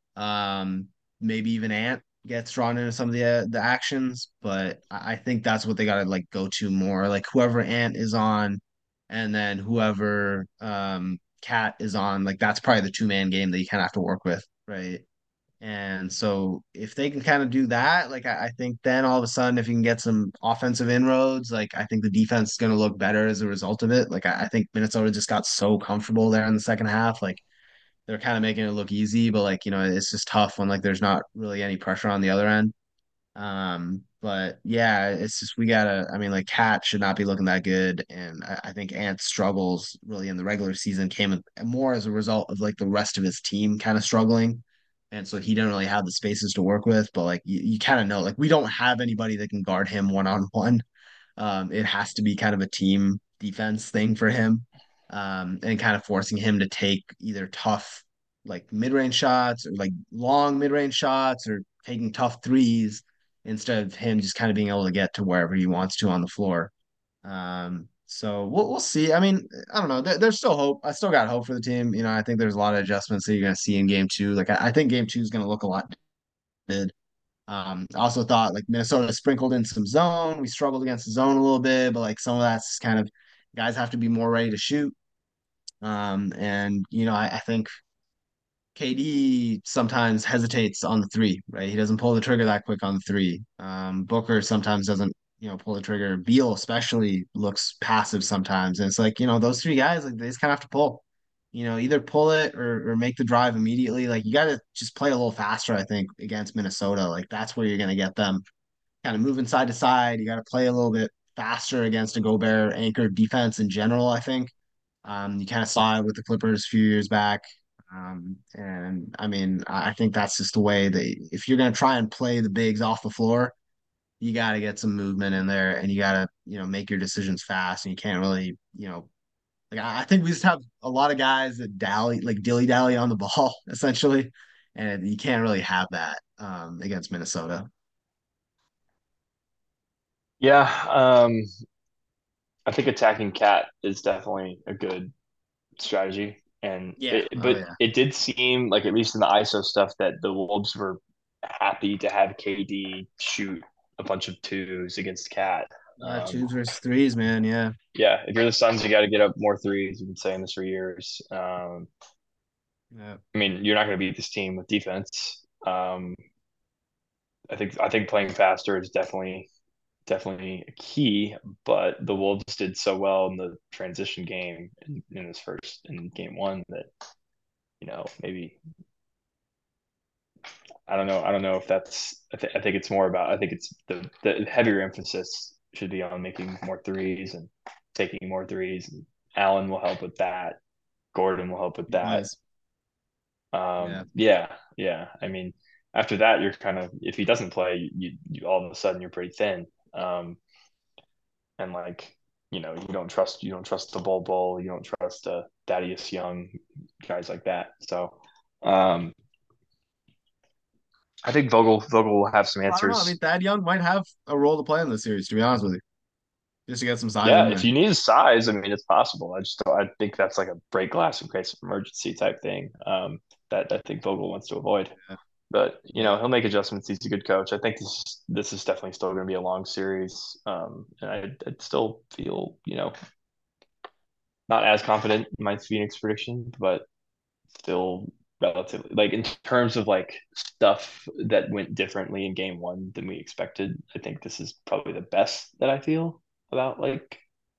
Speaker 2: Um, maybe even Ant gets drawn into some of the uh, the actions, but I, I think that's what they got to like go to more. Like whoever Ant is on, and then whoever um Cat is on, like that's probably the two man game that you kind of have to work with, right? And so if they can kind of do that, like I, I think then all of a sudden, if you can get some offensive inroads, like I think the defense is going to look better as a result of it. Like I, I think Minnesota just got so comfortable there in the second half, like they're kind of making it look easy, but like, you know, it's just tough when like there's not really any pressure on the other end. Um, but yeah, it's just we gotta, I mean, like Cat should not be looking that good. And I, I think Ant's struggles really in the regular season came more as a result of like the rest of his team kind of struggling. And so he didn't really have the spaces to work with, but like you, you kind of know, like we don't have anybody that can guard him one on one. Um, it has to be kind of a team defense thing for him, um, and kind of forcing him to take either tough, like mid range shots or like long mid range shots or taking tough threes instead of him just kind of being able to get to wherever he wants to on the floor. Um, so we'll, we'll see. I mean, I don't know. There, there's still hope. I still got hope for the team. You know, I think there's a lot of adjustments that you're going to see in game two. Like, I, I think game two is going to look a lot good. Um, I also thought like Minnesota sprinkled in some zone. We struggled against the zone a little bit, but like some of that's kind of guys have to be more ready to shoot. Um, and you know, I, I think K D sometimes hesitates on the three, right? He doesn't pull the trigger that quick on the three. Um, Booker sometimes doesn't, you know, pull the trigger. Beal especially looks passive sometimes. And it's like, you know, those three guys, like they just kind of have to pull. You know, either pull it or or make the drive immediately. Like you got to just play a little faster, I think, against Minnesota. Like that's where you're going to get them kind of moving side to side. You got to play a little bit faster against a Gobert anchored defense in general, I think. Um, you kind of saw it with the Clippers a few years back. Um, and I mean, I I think that's just the way that if you're going to try and play the bigs off the floor, you got to get some movement in there and you got to, you know, make your decisions fast. And you can't really, you know, like I I think we just have a lot of guys that dally, like dilly dally on the ball, essentially. And you can't really have that um, against Minnesota.
Speaker 1: Yeah, um, I think attacking Cat is definitely a good strategy. And
Speaker 2: Yeah.
Speaker 1: it,
Speaker 2: Oh,
Speaker 1: but
Speaker 2: yeah.
Speaker 1: it did seem like at least in the I S O stuff that the Wolves were happy to have K D shoot a bunch of twos against Cat.
Speaker 2: Uh,
Speaker 1: Um,
Speaker 2: twos versus threes, man. Yeah.
Speaker 1: yeah, if you're the Suns, you got to get up more threes. You've been saying this for years. Um,
Speaker 2: Yeah.
Speaker 1: I mean, you're not going to beat this team with defense. Um, I think I think playing faster is definitely definitely a key, but the Wolves did so well in the transition game in, in this first in game one that you know maybe I don't know I don't know if that's I, th- I think it's more about I think it's the the heavier emphasis should be on making more threes and taking more threes. And Allen will help with that. Gordon will help with
Speaker 2: He
Speaker 1: that.
Speaker 2: does.
Speaker 1: Um,
Speaker 2: Yeah.
Speaker 1: yeah, yeah. I mean, after that, you're kind of if he doesn't play, you, you all of a sudden you're pretty thin. Um, and like you know, you don't trust you don't trust the Bull Bull, you don't trust uh, Thaddeus Young, guys like that. So, um, I think Vogel Vogel will have some
Speaker 2: I don't know. I mean,
Speaker 1: answers.
Speaker 2: Thad Young might have a role to play in this series, to be honest with you, just to get some size
Speaker 1: Yeah,
Speaker 2: in
Speaker 1: if
Speaker 2: there.
Speaker 1: you need his size, I mean, it's possible. I just don't, I think that's like a break glass in case of emergency type thing. Um, that I think Vogel wants to avoid.
Speaker 2: Yeah.
Speaker 1: But you
Speaker 2: Yeah.
Speaker 1: know he'll make adjustments. He's a good coach. I think this this is definitely still going to be a long series, um, and I I still feel you know not as confident in my Phoenix prediction, but still relatively like in terms of like stuff that went differently in game one than we expected. I think this is probably the best that I feel about like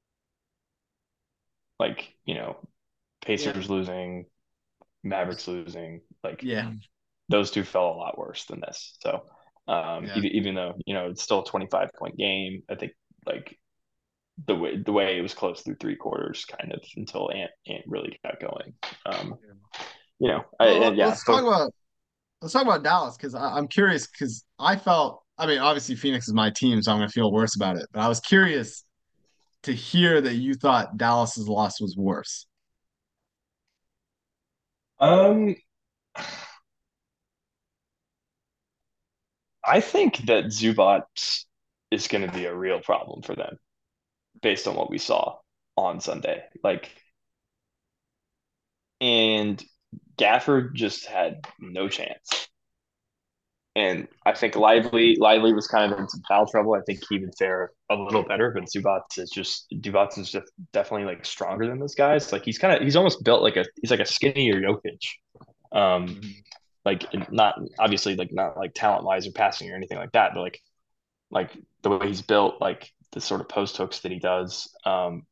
Speaker 1: like you know
Speaker 2: Yeah.
Speaker 1: Pacers losing, Mavericks losing, like
Speaker 2: Yeah.
Speaker 1: those two fell a lot worse than this. So um,
Speaker 2: Yeah.
Speaker 1: even even though you know it's still a twenty-five point game, I think like the way the way it was close through three quarters, kind of until Ant Ant really got going. Um, you know, I,
Speaker 2: Well,
Speaker 1: and
Speaker 2: let-
Speaker 1: yeah,
Speaker 2: let's talk
Speaker 1: but
Speaker 2: about let's talk about Dallas because I'm curious because I felt I mean obviously Phoenix is my team, so I'm gonna feel worse about it. But I was curious to hear that you thought Dallas's loss was worse.
Speaker 1: um, I think that Zubac is going to be a real problem for them based on what we saw on Sunday. Like, and Gafford just had no chance. And I think Lively Lively was kind of in some foul trouble. I think he would fare a little better, but Zubac is just Zubac is just definitely like stronger than those guys. Like he's kind of he's almost built like a he's like a skinnier Jokic. Um,
Speaker 2: Mhm.
Speaker 1: like not obviously like not like talent wise or passing or anything like that, but like like the way he's built, like the sort of post hooks that he does. Um,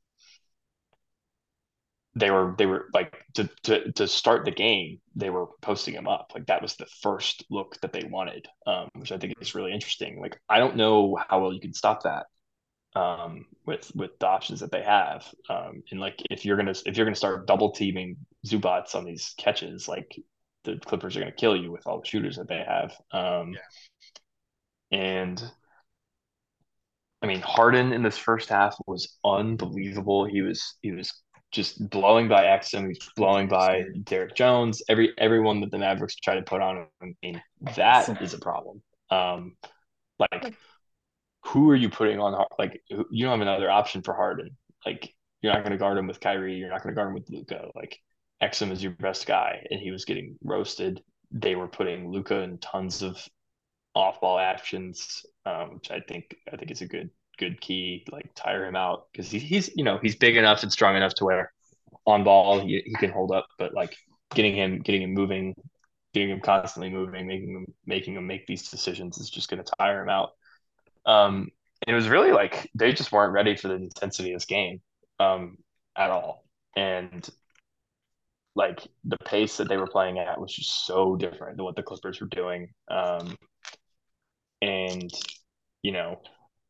Speaker 1: they were they were like to, to to start the game they were posting him up like that was the first look that they wanted, um, which I think is really interesting. Like I don't know how well you can stop that, um, with with the options that they have, um, and like if you're gonna if you're gonna start double teaming Zubats on these catches, like the Clippers are gonna kill you with all the shooters that they have, um,
Speaker 2: Yeah.
Speaker 1: and I mean, Harden in this first half was unbelievable. He was he was just blowing by Exum. He was blowing by
Speaker 2: Scary.
Speaker 1: Derek Jones. Every everyone that the Mavericks try to put on him, and
Speaker 2: So,
Speaker 1: that is a problem. Um, like, who are you putting on? Like, you don't have another option for Harden. Like, you're not going to guard him with Kyrie. You're not going to guard him with Luca. Like, Exum is your best guy, and he was getting roasted. They were putting Luca in tons of off-ball actions, um, which I think I think is a good good key. Like tire him out because he, he's you know he's big enough and strong enough to where on ball, he, he can hold up, but like getting him getting him moving, getting him constantly moving, making him making him make these decisions is just going to tire him out. Um, and it was really like they just weren't ready for the intensity of this game um, at all, and like the pace that they were playing at was just so different than what the Clippers were doing. Um, and you know,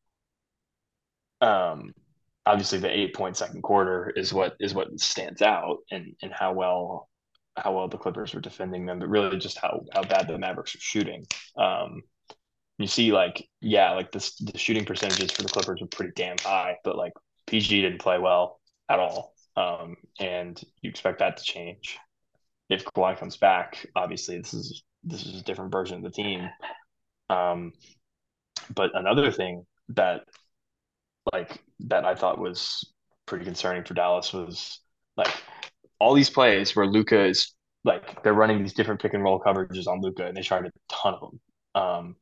Speaker 1: um, obviously the eight point second quarter is what is what stands out, and and how well how well the Clippers were defending them, but really just how how bad the Mavericks were shooting. Um, you see, like yeah, like this the shooting percentages for the Clippers were pretty damn high, but like P G didn't play well at all, um, and you expect that to change if Kawhi comes back. Obviously, this is this is a different version of the team. Um, but another thing that like that I thought was pretty concerning for Dallas was like all these plays where Luka is like they're running these different pick and roll coverages on Luka, and they tried a ton of them. Um,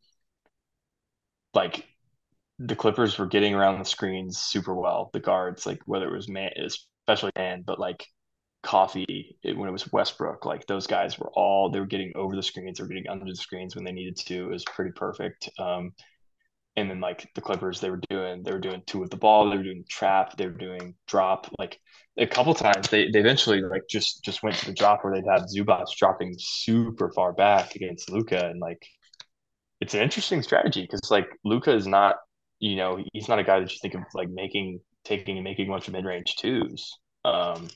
Speaker 1: like the Clippers were getting around the screens super well. The guards, like whether it was man, especially man, but like Coffee it, when it was Westbrook, like those guys were all they were getting over the screens, they were getting under the screens when they needed to. It was pretty perfect. Um, and then like the Clippers, they were doing they were doing two with the ball, they were doing trap, they were doing drop. Like a couple times, they they eventually like just just went to the drop where they'd have Zubac dropping super far back against Luka, and like it's an interesting strategy because like Luka is not, you know, he's not a guy that you think of like making taking and making a bunch of mid range twos. Um,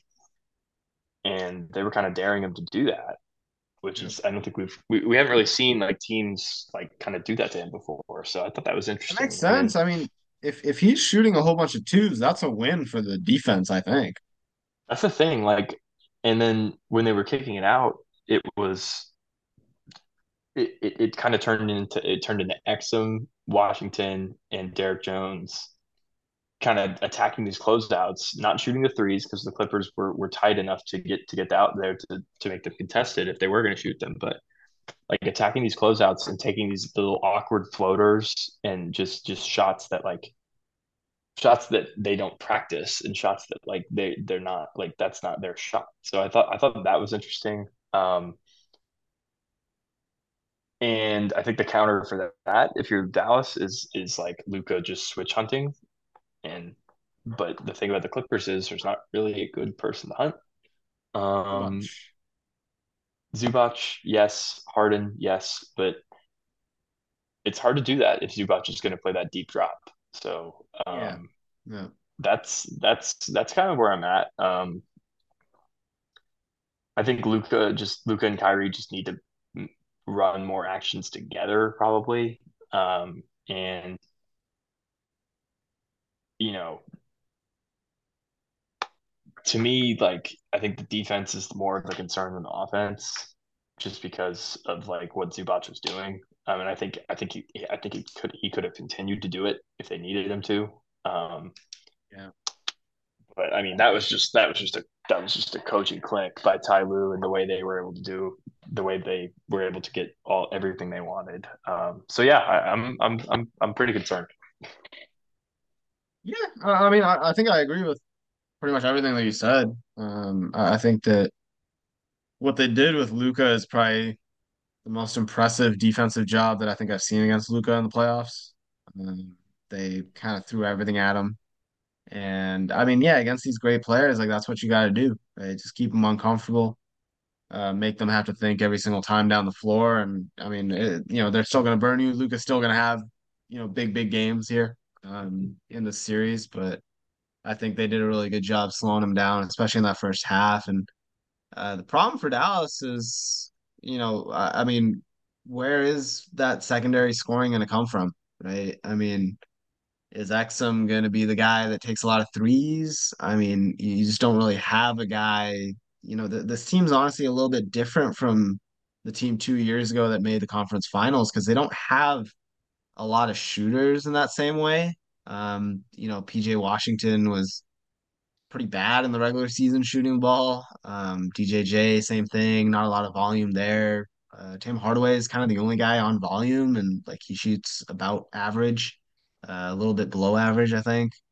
Speaker 1: and they were kind of daring him to do that, which
Speaker 2: Yeah.
Speaker 1: is I don't think we've we, we haven't really seen like teams like kind of do that to him before. So I thought that was
Speaker 2: It makes
Speaker 1: interesting. And
Speaker 2: sense.
Speaker 1: then
Speaker 2: I mean, if if he's shooting a whole bunch of twos, that's a win for the defense, I think.
Speaker 1: that's the thing, like, and then when they were kicking it out, it was it it, it kind of turned into it turned into Exum, Washington, and Derek Jones kind of attacking these closeouts, not shooting the threes because the Clippers were were tight enough to get to get out there to to make them contested if they were going to shoot them, but like attacking these closeouts and taking these little awkward floaters and just just shots that like shots that they don't practice and shots that like they they're not like that's not their shot. So I thought I thought that was interesting. Um, and I think the counter for that, if you're Dallas, is is like Luka just switch hunting. And but the thing about the Clippers is there's not really a good person to hunt.
Speaker 2: Too
Speaker 1: Um,
Speaker 2: much.
Speaker 1: Zubac, yes. Harden, yes. But it's hard to do that if Zubac is going to play that deep drop. So
Speaker 2: Yeah.
Speaker 1: um,
Speaker 2: Yeah.
Speaker 1: that's that's that's kind of where I'm at. Um, I think Luca just Luca and Kyrie just need to run more actions together, probably. Um, and you know, to me, like I think the defense is more of a concern than the offense, just because of like what Zubac was doing. I mean, I think I think he I think he could he could have continued to do it if they needed him to. Um,
Speaker 2: Yeah.
Speaker 1: but I mean, that was just that was just a that was just a coaching click by Ty Lue and the way they were able to do the way they were able to get all everything they wanted. Um, so yeah, I, I'm I'm I'm I'm pretty concerned.
Speaker 2: Yeah. I, I mean, I, I think I agree with pretty much everything that you said. Um, I, I think that what they did with Luca is probably the most impressive defensive job that I think I've seen against Luca in the playoffs. Um, they kind of threw everything at him. And I mean, yeah, against these great players, like that's what you got to do, right? Just keep them uncomfortable, uh, make them have to think every single time down the floor. And I mean, it, you know, they're still going to burn you. Luca's still going to have, you know, big, big games here um, in the series. But I think they did a really good job slowing him down, especially in that first half. And uh, the problem for Dallas is, you know, I, I mean, where is that secondary scoring going to come from, right? I mean, is Exum going to be the guy that takes a lot of threes? I mean, you just don't really have a guy. You know, th this team's honestly a little bit different from the team two years ago that made the conference finals because they don't have a lot of shooters in that same way. Um, you know, P J Washington was pretty bad in the regular season shooting the ball. Um, D J J, same thing, not a lot of volume there. Uh, Tim Hardaway is kind of the only guy on volume, and like he shoots about average, uh, a little bit below average, I think.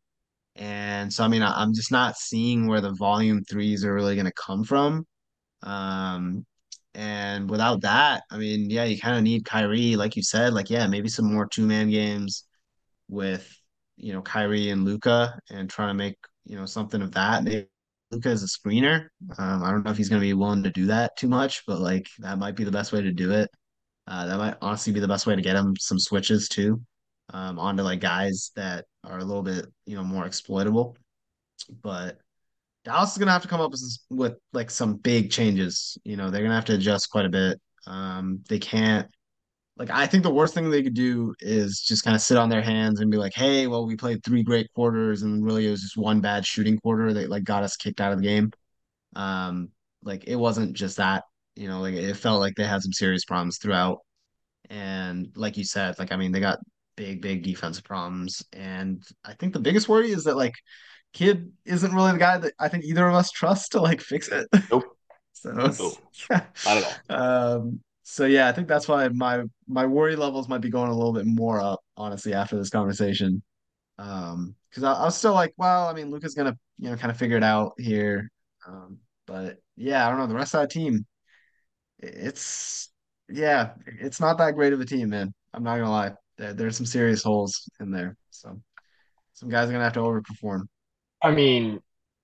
Speaker 2: And so, I mean, I, I'm just not seeing where the volume threes are really going to come from. Um, and without that, I mean, yeah, you kind of need Kyrie, like you said, like, yeah, maybe some more two-man games with, you know, Kyrie and Luca and trying to make, you know, something of that. Maybe Luca is a screener. Um, I don't know if he's going to be willing to do that too much, but like that might be the best way to do it. Uh, that might honestly be the best way to get him some switches too, um, onto like guys that are a little bit, you know, more exploitable. But Dallas is gonna have to come up with, with like some big changes. You know, they're gonna have to adjust quite a bit. Um, they can't like I think the worst thing they could do is just kind of sit on their hands and be like, hey, well, we played three great quarters and really it was just one bad shooting quarter that like got us kicked out of the game. Um, like it wasn't just that, you know, like it felt like they had some serious problems throughout. And like you said, like I mean, they got big, big defensive problems. And I think the biggest worry is that like Kid isn't really the guy that I think either of us trust to like fix it.
Speaker 1: Nope.
Speaker 2: So
Speaker 1: Nope.
Speaker 2: yeah.
Speaker 1: Not at all.
Speaker 2: Um, so yeah, I think that's why my my worry levels might be going a little bit more up, honestly, after this conversation. Um, because I, I was still like, well, I mean, Luca's gonna, you know, kind of figure it out here. Um, but yeah, I don't know. The rest of that team, it's yeah, it's not that great of a team, man. I'm not gonna lie. There, there's some serious holes in there. So some guys are gonna have to overperform.
Speaker 1: I mean,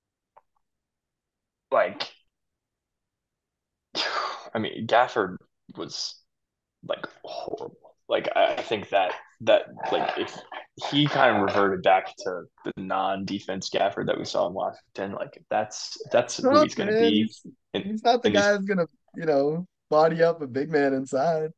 Speaker 1: like, I mean, Gafford was like horrible. Like, I think that that like if he kind of reverted back to the non-defense Gafford that we saw in Washington, like if that's if that's who
Speaker 2: Tough,
Speaker 1: he's going to
Speaker 2: man.
Speaker 1: be
Speaker 2: He's
Speaker 1: in
Speaker 2: he's not the
Speaker 1: in
Speaker 2: guy
Speaker 1: these.
Speaker 2: that's gonna, you know, body up a big man inside.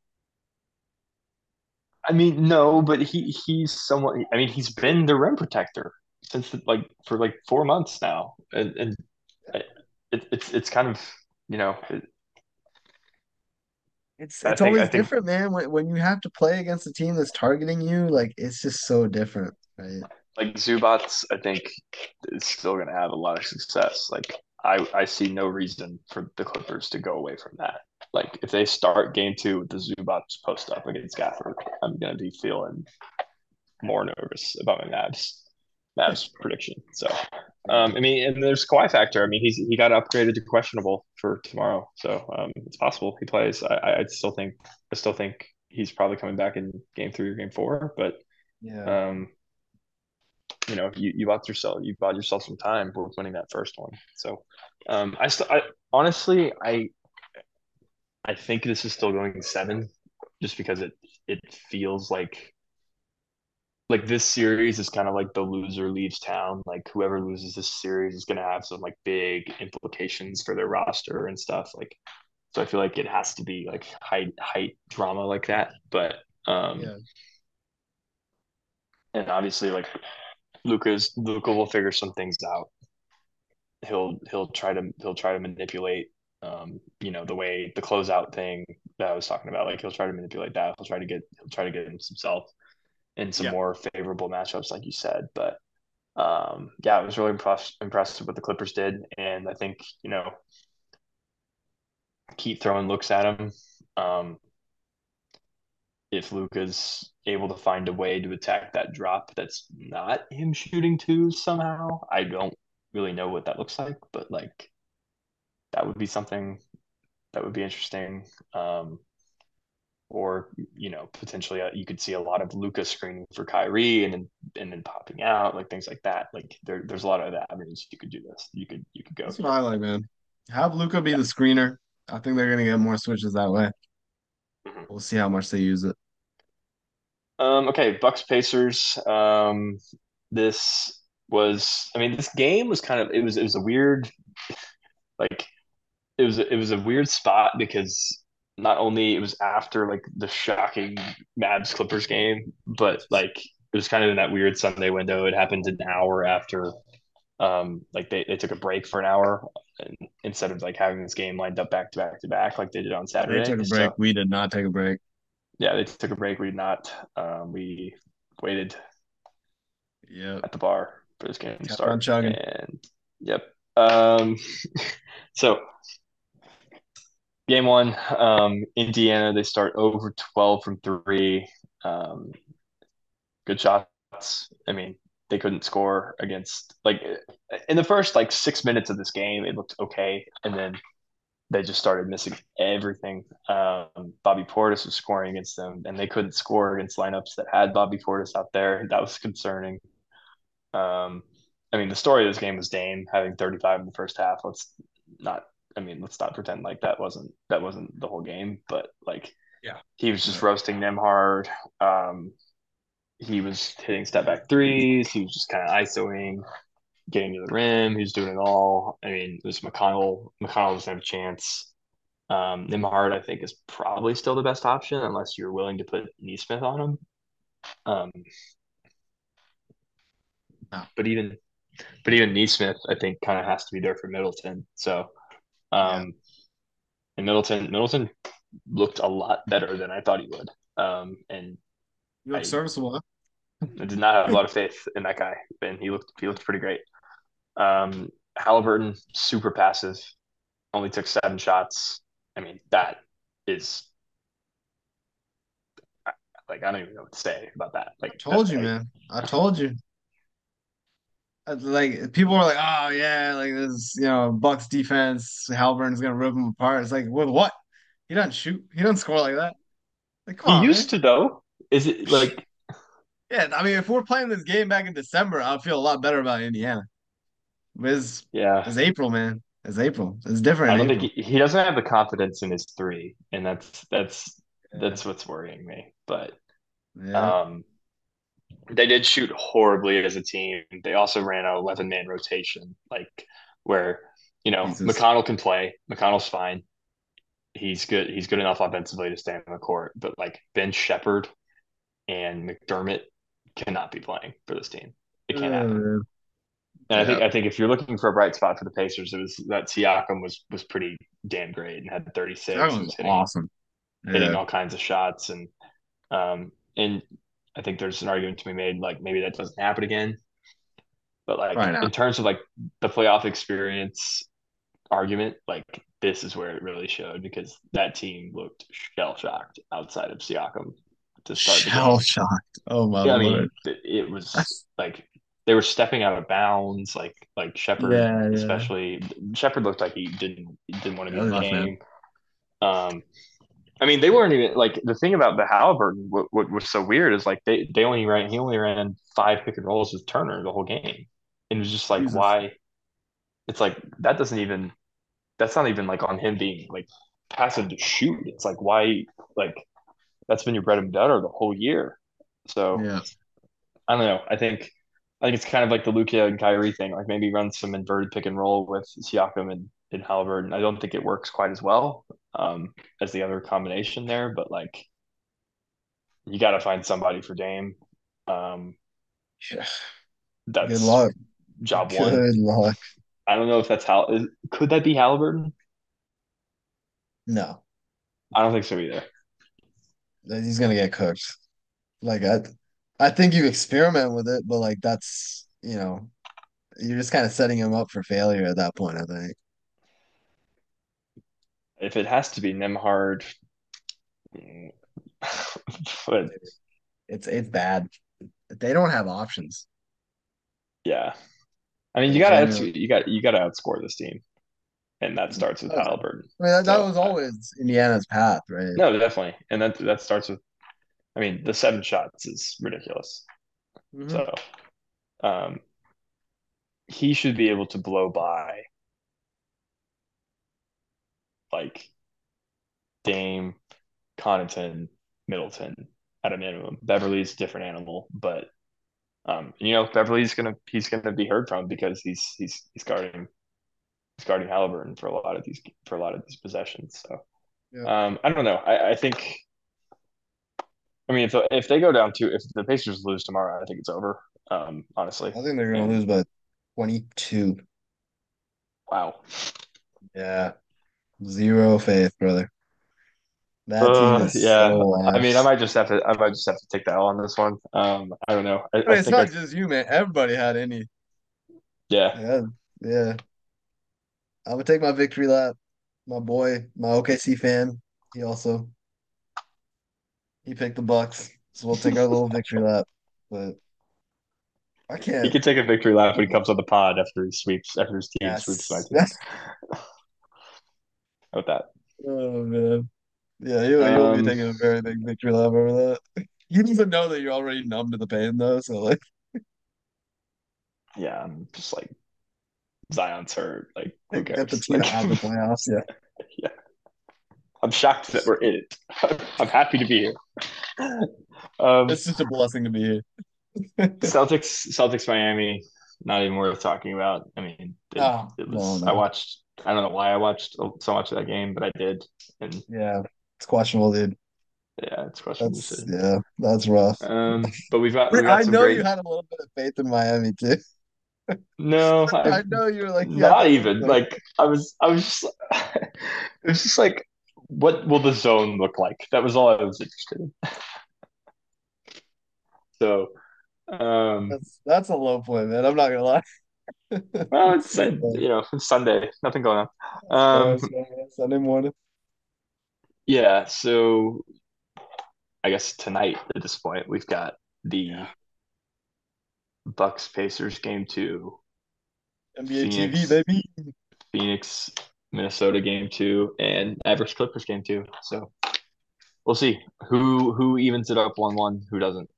Speaker 1: I mean, no, but he he's somewhat. I mean, he's been the rim protector since like for like four months now, and and it, it's it's kind of you know it,
Speaker 2: It's
Speaker 1: I
Speaker 2: it's
Speaker 1: think I
Speaker 2: always
Speaker 1: think
Speaker 2: different, man. When when you have to play against a team that's targeting you, like it's just so different, right?
Speaker 1: like Zubats, I think is still going to have a lot of success. Like I, I see no reason for the Clippers to go away from that. Like if they start game two with the Zubats post up against Gafford, I'm going to be feeling more nervous about my Mavs Mavs prediction. So, um, I mean, and there's Kawhi factor. I mean, he's he got upgraded to questionable for tomorrow, so um, it's possible he plays. I, I still think I still think he's probably coming back in game three or game four, but
Speaker 2: Yeah.
Speaker 1: um, you know, you, you bought yourself you bought yourself some time for winning that first one. So um, I still I honestly I I think this is still going seven, just because it it feels like like this series is kind of like the loser leaves town. Like whoever loses this series is going to have some like big implications for their roster and stuff. Like so, I feel like it has to be like height height drama like that. But um,
Speaker 2: Yeah.
Speaker 1: and obviously like Luca's Luca will figure some things out. he'll he'll try to he'll try to manipulate um you know the way the closeout thing that I was talking about, like he'll try to manipulate that. He'll try to get he'll try to get himself in some
Speaker 2: Yeah.
Speaker 1: more favorable matchups like you said. But um yeah, I was really impressed impressed with what the Clippers did, and I think you know keep throwing looks at him. um if Luca's able to find a way to attack that drop that's not him shooting twos somehow, I don't really know what that looks like, but like that would be something that would be interesting. Um, or you know, potentially uh, you could see a lot of Luca screening for Kyrie and then and then popping out, like things like that. Like there, there's a lot of avenues you could do this. You could you could go
Speaker 2: That's what
Speaker 1: here.
Speaker 2: I like, man. Have Luca be
Speaker 1: Yeah.
Speaker 2: the screener. I think they're gonna get more switches that way.
Speaker 1: Mhm.
Speaker 2: We'll see how much they use it.
Speaker 1: Um, okay, Bucks Pacers. Um, this was, I mean, this game was kind of it was it was a weird like it was it was a weird spot because not only it was after like the shocking Mavs Clippers game, but like it was kind of in that weird Sunday window. It happened an hour after um like they, they took a break for an hour, and, instead of like having this game lined up back to back to back like they did on
Speaker 2: They
Speaker 1: Saturday.
Speaker 2: took a break.
Speaker 1: So
Speaker 2: We did not take a break.
Speaker 1: yeah, they took a break. We did not. Um, we waited
Speaker 2: Yep.
Speaker 1: at the bar for this game to
Speaker 2: Kept on
Speaker 1: start,
Speaker 2: chugging.
Speaker 1: and yep. Um, so game one, um, Indiana, they start over twelve from three. Um, good shots. I mean, they couldn't score against like in the first like six minutes of this game. It looked okay, and then they just started missing everything. Um, Bobby Portis was scoring against them, and they couldn't score against lineups that had Bobby Portis out there. That was concerning. Um, I mean, the story of this game was Dame having thirty-five in the first half. Let's not. I mean, let's not pretend like that wasn't that wasn't the whole game. But like,
Speaker 2: Yeah.
Speaker 1: he was just
Speaker 2: Yeah.
Speaker 1: roasting them hard. Um, he was hitting step back threes. He was just kind of ISOing, getting to the rim. He was doing it all. I mean, this McConnell. McConnell doesn't have a chance. Um, Nimhard, I think, is probably still the best option unless you're willing to put Neesmith on him. Um,
Speaker 2: No.
Speaker 1: but even but even Neesmith, I think, kind of has to be there for Middleton. So,
Speaker 2: Yeah.
Speaker 1: um, and Middleton Middleton looked a lot better than I thought he would. Um, and
Speaker 2: You look
Speaker 1: I,
Speaker 2: serviceable, huh?
Speaker 1: I did not have a lot of faith in that guy, and he looked he looked pretty great. Um, Halliburton, super passive, only took seven shots. I mean, that is like I don't even know what to say about that.
Speaker 2: I
Speaker 1: Like,
Speaker 2: told you,
Speaker 1: I,
Speaker 2: man. I told you. Uh, Like people are like, oh yeah, like this, you know, Bucks defense, Halliburton's gonna rip them apart. It's like, with what? He doesn't shoot. He doesn't score like that. Like, come
Speaker 1: he
Speaker 2: on,
Speaker 1: used
Speaker 2: man.
Speaker 1: to though. Is it like
Speaker 2: Yeah, I mean, if we're playing this game back in December, I'll feel a lot better about Indiana. But It's
Speaker 1: yeah?
Speaker 2: it's April, man. It's April. It's different
Speaker 1: I
Speaker 2: in
Speaker 1: don't think
Speaker 2: April.
Speaker 1: he, he doesn't have the confidence in his three, and that's that's
Speaker 2: Yeah.
Speaker 1: that's what's worrying me. But
Speaker 2: Yeah.
Speaker 1: um, they did shoot horribly as a team. They also ran an eleven man rotation, like where you know
Speaker 2: Jesus.
Speaker 1: McConnell can play. McConnell's fine. He's good. He's good enough offensively to stay on the court. But like Ben Shepherd and McDermott cannot be playing for this team. It can't happen.
Speaker 2: Uh,
Speaker 1: And I think
Speaker 2: yeah.
Speaker 1: I think if you're looking for a bright spot for the Pacers, it was that Siakam was was pretty damn great and had thirty-six
Speaker 2: That
Speaker 1: and
Speaker 2: was
Speaker 1: was hitting
Speaker 2: awesome.
Speaker 1: hitting
Speaker 2: Yeah.
Speaker 1: all kinds of shots and um and I think there's an argument to be made like maybe that doesn't happen again. But
Speaker 2: Right
Speaker 1: like
Speaker 2: now.
Speaker 1: in terms of like the playoff experience argument, like this is where it really showed because that team looked shell shocked outside of Siakam to start the
Speaker 2: Shell
Speaker 1: game.
Speaker 2: shocked. Oh my
Speaker 1: Yeah, I
Speaker 2: Lord.
Speaker 1: mean it was
Speaker 2: That's,
Speaker 1: like they were stepping out of bounds, like like Shepard
Speaker 2: yeah, yeah.
Speaker 1: especially. Shepard looked like he didn't he didn't want to
Speaker 2: That
Speaker 1: be in
Speaker 2: was
Speaker 1: the
Speaker 2: rough, man.
Speaker 1: game. Um, I mean, they weren't even like the thing about the Halliburton. What, what was so weird is like they they only ran he only ran five pick and rolls with Turner the whole game, and it was just like
Speaker 2: Jesus.
Speaker 1: why? It's like that doesn't even that's not even like on him being like passive to shoot. It's like why like that's been your bread and butter the whole year. So
Speaker 2: Yeah.
Speaker 1: I don't know. I think I think it's kind of like the Luka and Kyrie thing. Like maybe run some inverted pick and roll with Siakam and, and Halliburton. I don't think it works quite as well um, as the other combination there, but like you got to find somebody for Dame. Um,
Speaker 2: Yeah. Good
Speaker 1: that's
Speaker 2: luck.
Speaker 1: job one.
Speaker 2: Good luck.
Speaker 1: I don't know if that's how is, could that be Halliburton?
Speaker 2: No.
Speaker 1: I don't think so either.
Speaker 2: He's gonna get cooked. Like I I think you experiment with it, but like that's you know, you're just kind of setting him up for failure at that point, I think.
Speaker 1: If it has to be Nemhard, but
Speaker 2: It's it's bad. They don't have options.
Speaker 1: yeah, I mean you
Speaker 2: They
Speaker 1: got
Speaker 2: genuinely.
Speaker 1: to you got you got to outscore this team, and that starts with
Speaker 2: Oh, yeah.
Speaker 1: Halliburton.
Speaker 2: I mean, that, that
Speaker 1: So
Speaker 2: was
Speaker 1: I,
Speaker 2: always Indiana's path, right?
Speaker 1: no, definitely, and that that starts with. I mean, the seven shots is ridiculous.
Speaker 2: Hmm.
Speaker 1: So um, he should be able to blow by like Dame, Connaughton, Middleton at a minimum. Beverly's a different animal, but um, you know Beverly's gonna he's gonna be heard from because he's he's he's guarding he's guarding Halliburton for a lot of these for a lot of these possessions. So
Speaker 2: Yeah.
Speaker 1: um, I don't know. I, I think I mean if if they go down to if the Pacers lose tomorrow, I think it's over. Um, honestly,
Speaker 2: I think they're gonna
Speaker 1: and
Speaker 2: lose by twenty-two.
Speaker 1: wow.
Speaker 2: Yeah. Zero faith, brother. That team
Speaker 1: Uh,
Speaker 2: is
Speaker 1: yeah.
Speaker 2: so
Speaker 1: I mean, I
Speaker 2: ass.
Speaker 1: might just have to. I might just have to take the L on this one. Um, I don't know. I,
Speaker 2: I
Speaker 1: I
Speaker 2: mean, it's
Speaker 1: think I.
Speaker 2: not just you, man. Everybody had any.
Speaker 1: Yeah.
Speaker 2: Yeah. Yeah. I would take my victory lap. My boy, my O K C fan, he also he picked the Bucks. So we'll take our little victory lap. But I
Speaker 1: He
Speaker 2: can't.
Speaker 1: can take a victory lap when he comes on the pod after he sweeps after his team sweeps my
Speaker 2: Yes.
Speaker 1: team.
Speaker 2: Yes.
Speaker 1: How about
Speaker 2: Oh man. Yeah, he'll
Speaker 1: that?
Speaker 2: he'll be
Speaker 1: Um,
Speaker 2: taking a very big victory lap over that. He doesn't know that you're already numb to the pain though, so like
Speaker 1: yeah, I'm just like Zion's hurt. Like, who
Speaker 2: get the
Speaker 1: cares?
Speaker 2: team
Speaker 1: Like,
Speaker 2: out of the playoffs. Yeah.
Speaker 1: yeah, I'm shocked that we're in it. I'm happy to be here. Um,
Speaker 2: It's just a blessing to be here.
Speaker 1: Celtics, Celtics, Miami, not even worth talking about. I mean, it,
Speaker 2: Oh,
Speaker 1: it
Speaker 2: no,
Speaker 1: was. I
Speaker 2: no.
Speaker 1: watched. I don't know why I watched so much of that game, but I did, and
Speaker 2: Yeah. It's questionable, dude.
Speaker 1: yeah, it's a questionable
Speaker 2: That's
Speaker 1: decision.
Speaker 2: yeah, that's rough.
Speaker 1: Um, but we've got we got
Speaker 2: I
Speaker 1: some
Speaker 2: know you
Speaker 1: great.
Speaker 2: had a little bit of faith in Miami too.
Speaker 1: No,
Speaker 2: I
Speaker 1: I
Speaker 2: know you were like, yeah,
Speaker 1: not
Speaker 2: this is
Speaker 1: even
Speaker 2: like
Speaker 1: like I was. I was just. It was just like, what will the zone look like? That was all I was interested in. So, um,
Speaker 2: that's that's a low point, man. I'm not gonna lie.
Speaker 1: well,
Speaker 2: It's
Speaker 1: it's uh,
Speaker 2: so funny.
Speaker 1: you know it's Sunday, nothing going
Speaker 2: That's fair,
Speaker 1: on.
Speaker 2: that's
Speaker 1: Um,
Speaker 2: fair. Sunday morning.
Speaker 1: yeah. So I guess tonight at this point we've got the
Speaker 2: Yeah.
Speaker 1: Bucks Pacers game two,
Speaker 2: N B A T V,
Speaker 1: Phoenix
Speaker 2: baby.
Speaker 1: Phoenix Minnesota game two, and Mavericks Clippers game two. So we'll see who who evens it up one one, who doesn't.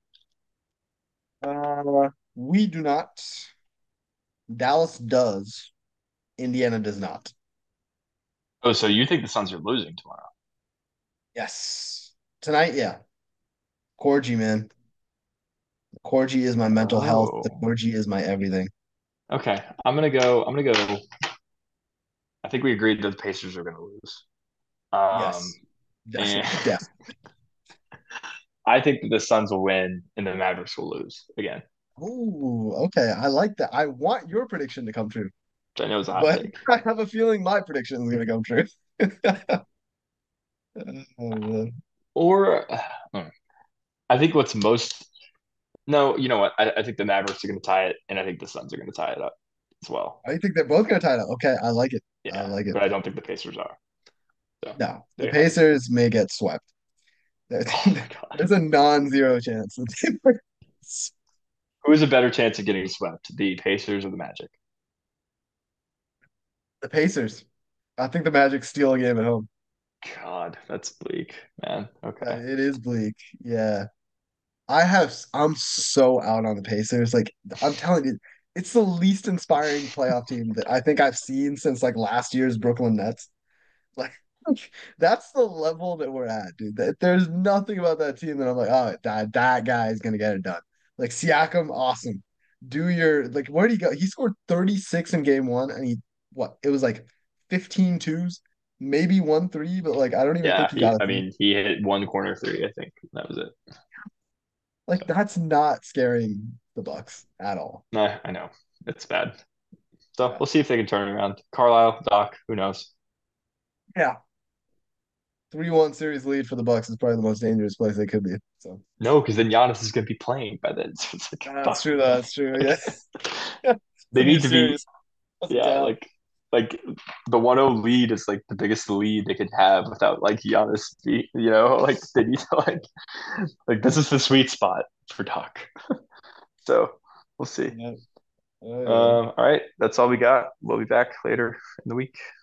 Speaker 2: Uh, we do not. Dallas does. Indiana does not.
Speaker 1: Oh, so you think the Suns are losing tomorrow?
Speaker 2: Yes. Tonight, yeah. Corgi, man. The Corgi is my mental health. The
Speaker 1: Oh,
Speaker 2: Corgi is my everything.
Speaker 1: okay. I'm gonna go. I'm gonna go. I think we agreed that the Pacers are gonna lose. Um,
Speaker 2: Yes. Def
Speaker 1: and
Speaker 2: def.
Speaker 1: I think that the Suns will win and the Mavericks will lose again.
Speaker 2: Ooh, okay. I like that. I want your prediction to come true,
Speaker 1: Which I know is a hot
Speaker 2: but
Speaker 1: take.
Speaker 2: I have a feeling my prediction is going to come true. Oh, man.
Speaker 1: Or I think what's most no, you know what? I, I think the Mavericks are going to tie it, and I think the Suns are going to tie it up as well.
Speaker 2: I think they're both going to tie it up. Okay, I like it. I
Speaker 1: Yeah,
Speaker 2: like it.
Speaker 1: but I don't think the Pacers are. So
Speaker 2: No, the
Speaker 1: there you have it.
Speaker 2: Pacers may get swept. There's,
Speaker 1: Oh my God,
Speaker 2: there's a non-zero chance that they might-
Speaker 1: who has a better chance of getting swept, the Pacers or the Magic?
Speaker 2: the Pacers. I think the Magic steal a game at home.
Speaker 1: God, that's bleak, man.
Speaker 2: Uh,
Speaker 1: Okay,
Speaker 2: it is bleak. Yeah. I have, I'm so out on the Pacers. Like, I'm telling you, it's the least inspiring playoff team that I think I've seen since like last year's Brooklyn Nets. Like, that's the level that we're at, dude. That there's nothing about that team that I'm like, oh, that that guy is gonna get it done. Like Siakam, awesome. Do your like, where would he go? He scored thirty-six in game one, and he what? It was like fifteen twos, maybe one three, but like I don't even think
Speaker 1: yeah.
Speaker 2: he got
Speaker 1: He,
Speaker 2: a
Speaker 1: I
Speaker 2: three.
Speaker 1: mean, he hit one corner three. I think that was it.
Speaker 2: Like
Speaker 1: So
Speaker 2: that's not scaring the Bucks at all.
Speaker 1: no, I know it's bad. So
Speaker 2: Yeah.
Speaker 1: we'll see if they can turn it around. Carlisle, Doc, who knows?
Speaker 2: Yeah. three one series lead for the Bucks is probably the most dangerous place they could be. So
Speaker 1: No, because then Giannis is going to be playing by then. So it's like,
Speaker 2: that's
Speaker 1: fuck,
Speaker 2: true.
Speaker 1: bro.
Speaker 2: That's true. Yeah.
Speaker 1: Like,
Speaker 2: It's a
Speaker 1: they
Speaker 2: new
Speaker 1: need to be,
Speaker 2: series. Doesn't
Speaker 1: yeah,
Speaker 2: count.
Speaker 1: like, like the one oh lead is like the biggest lead they could have without like Giannis, be, you know, like they need to like, like this is the sweet spot for Doc. So we'll see.
Speaker 2: Yeah. Oh yeah.
Speaker 1: Um, all right, that's all we got. We'll be back later in the week.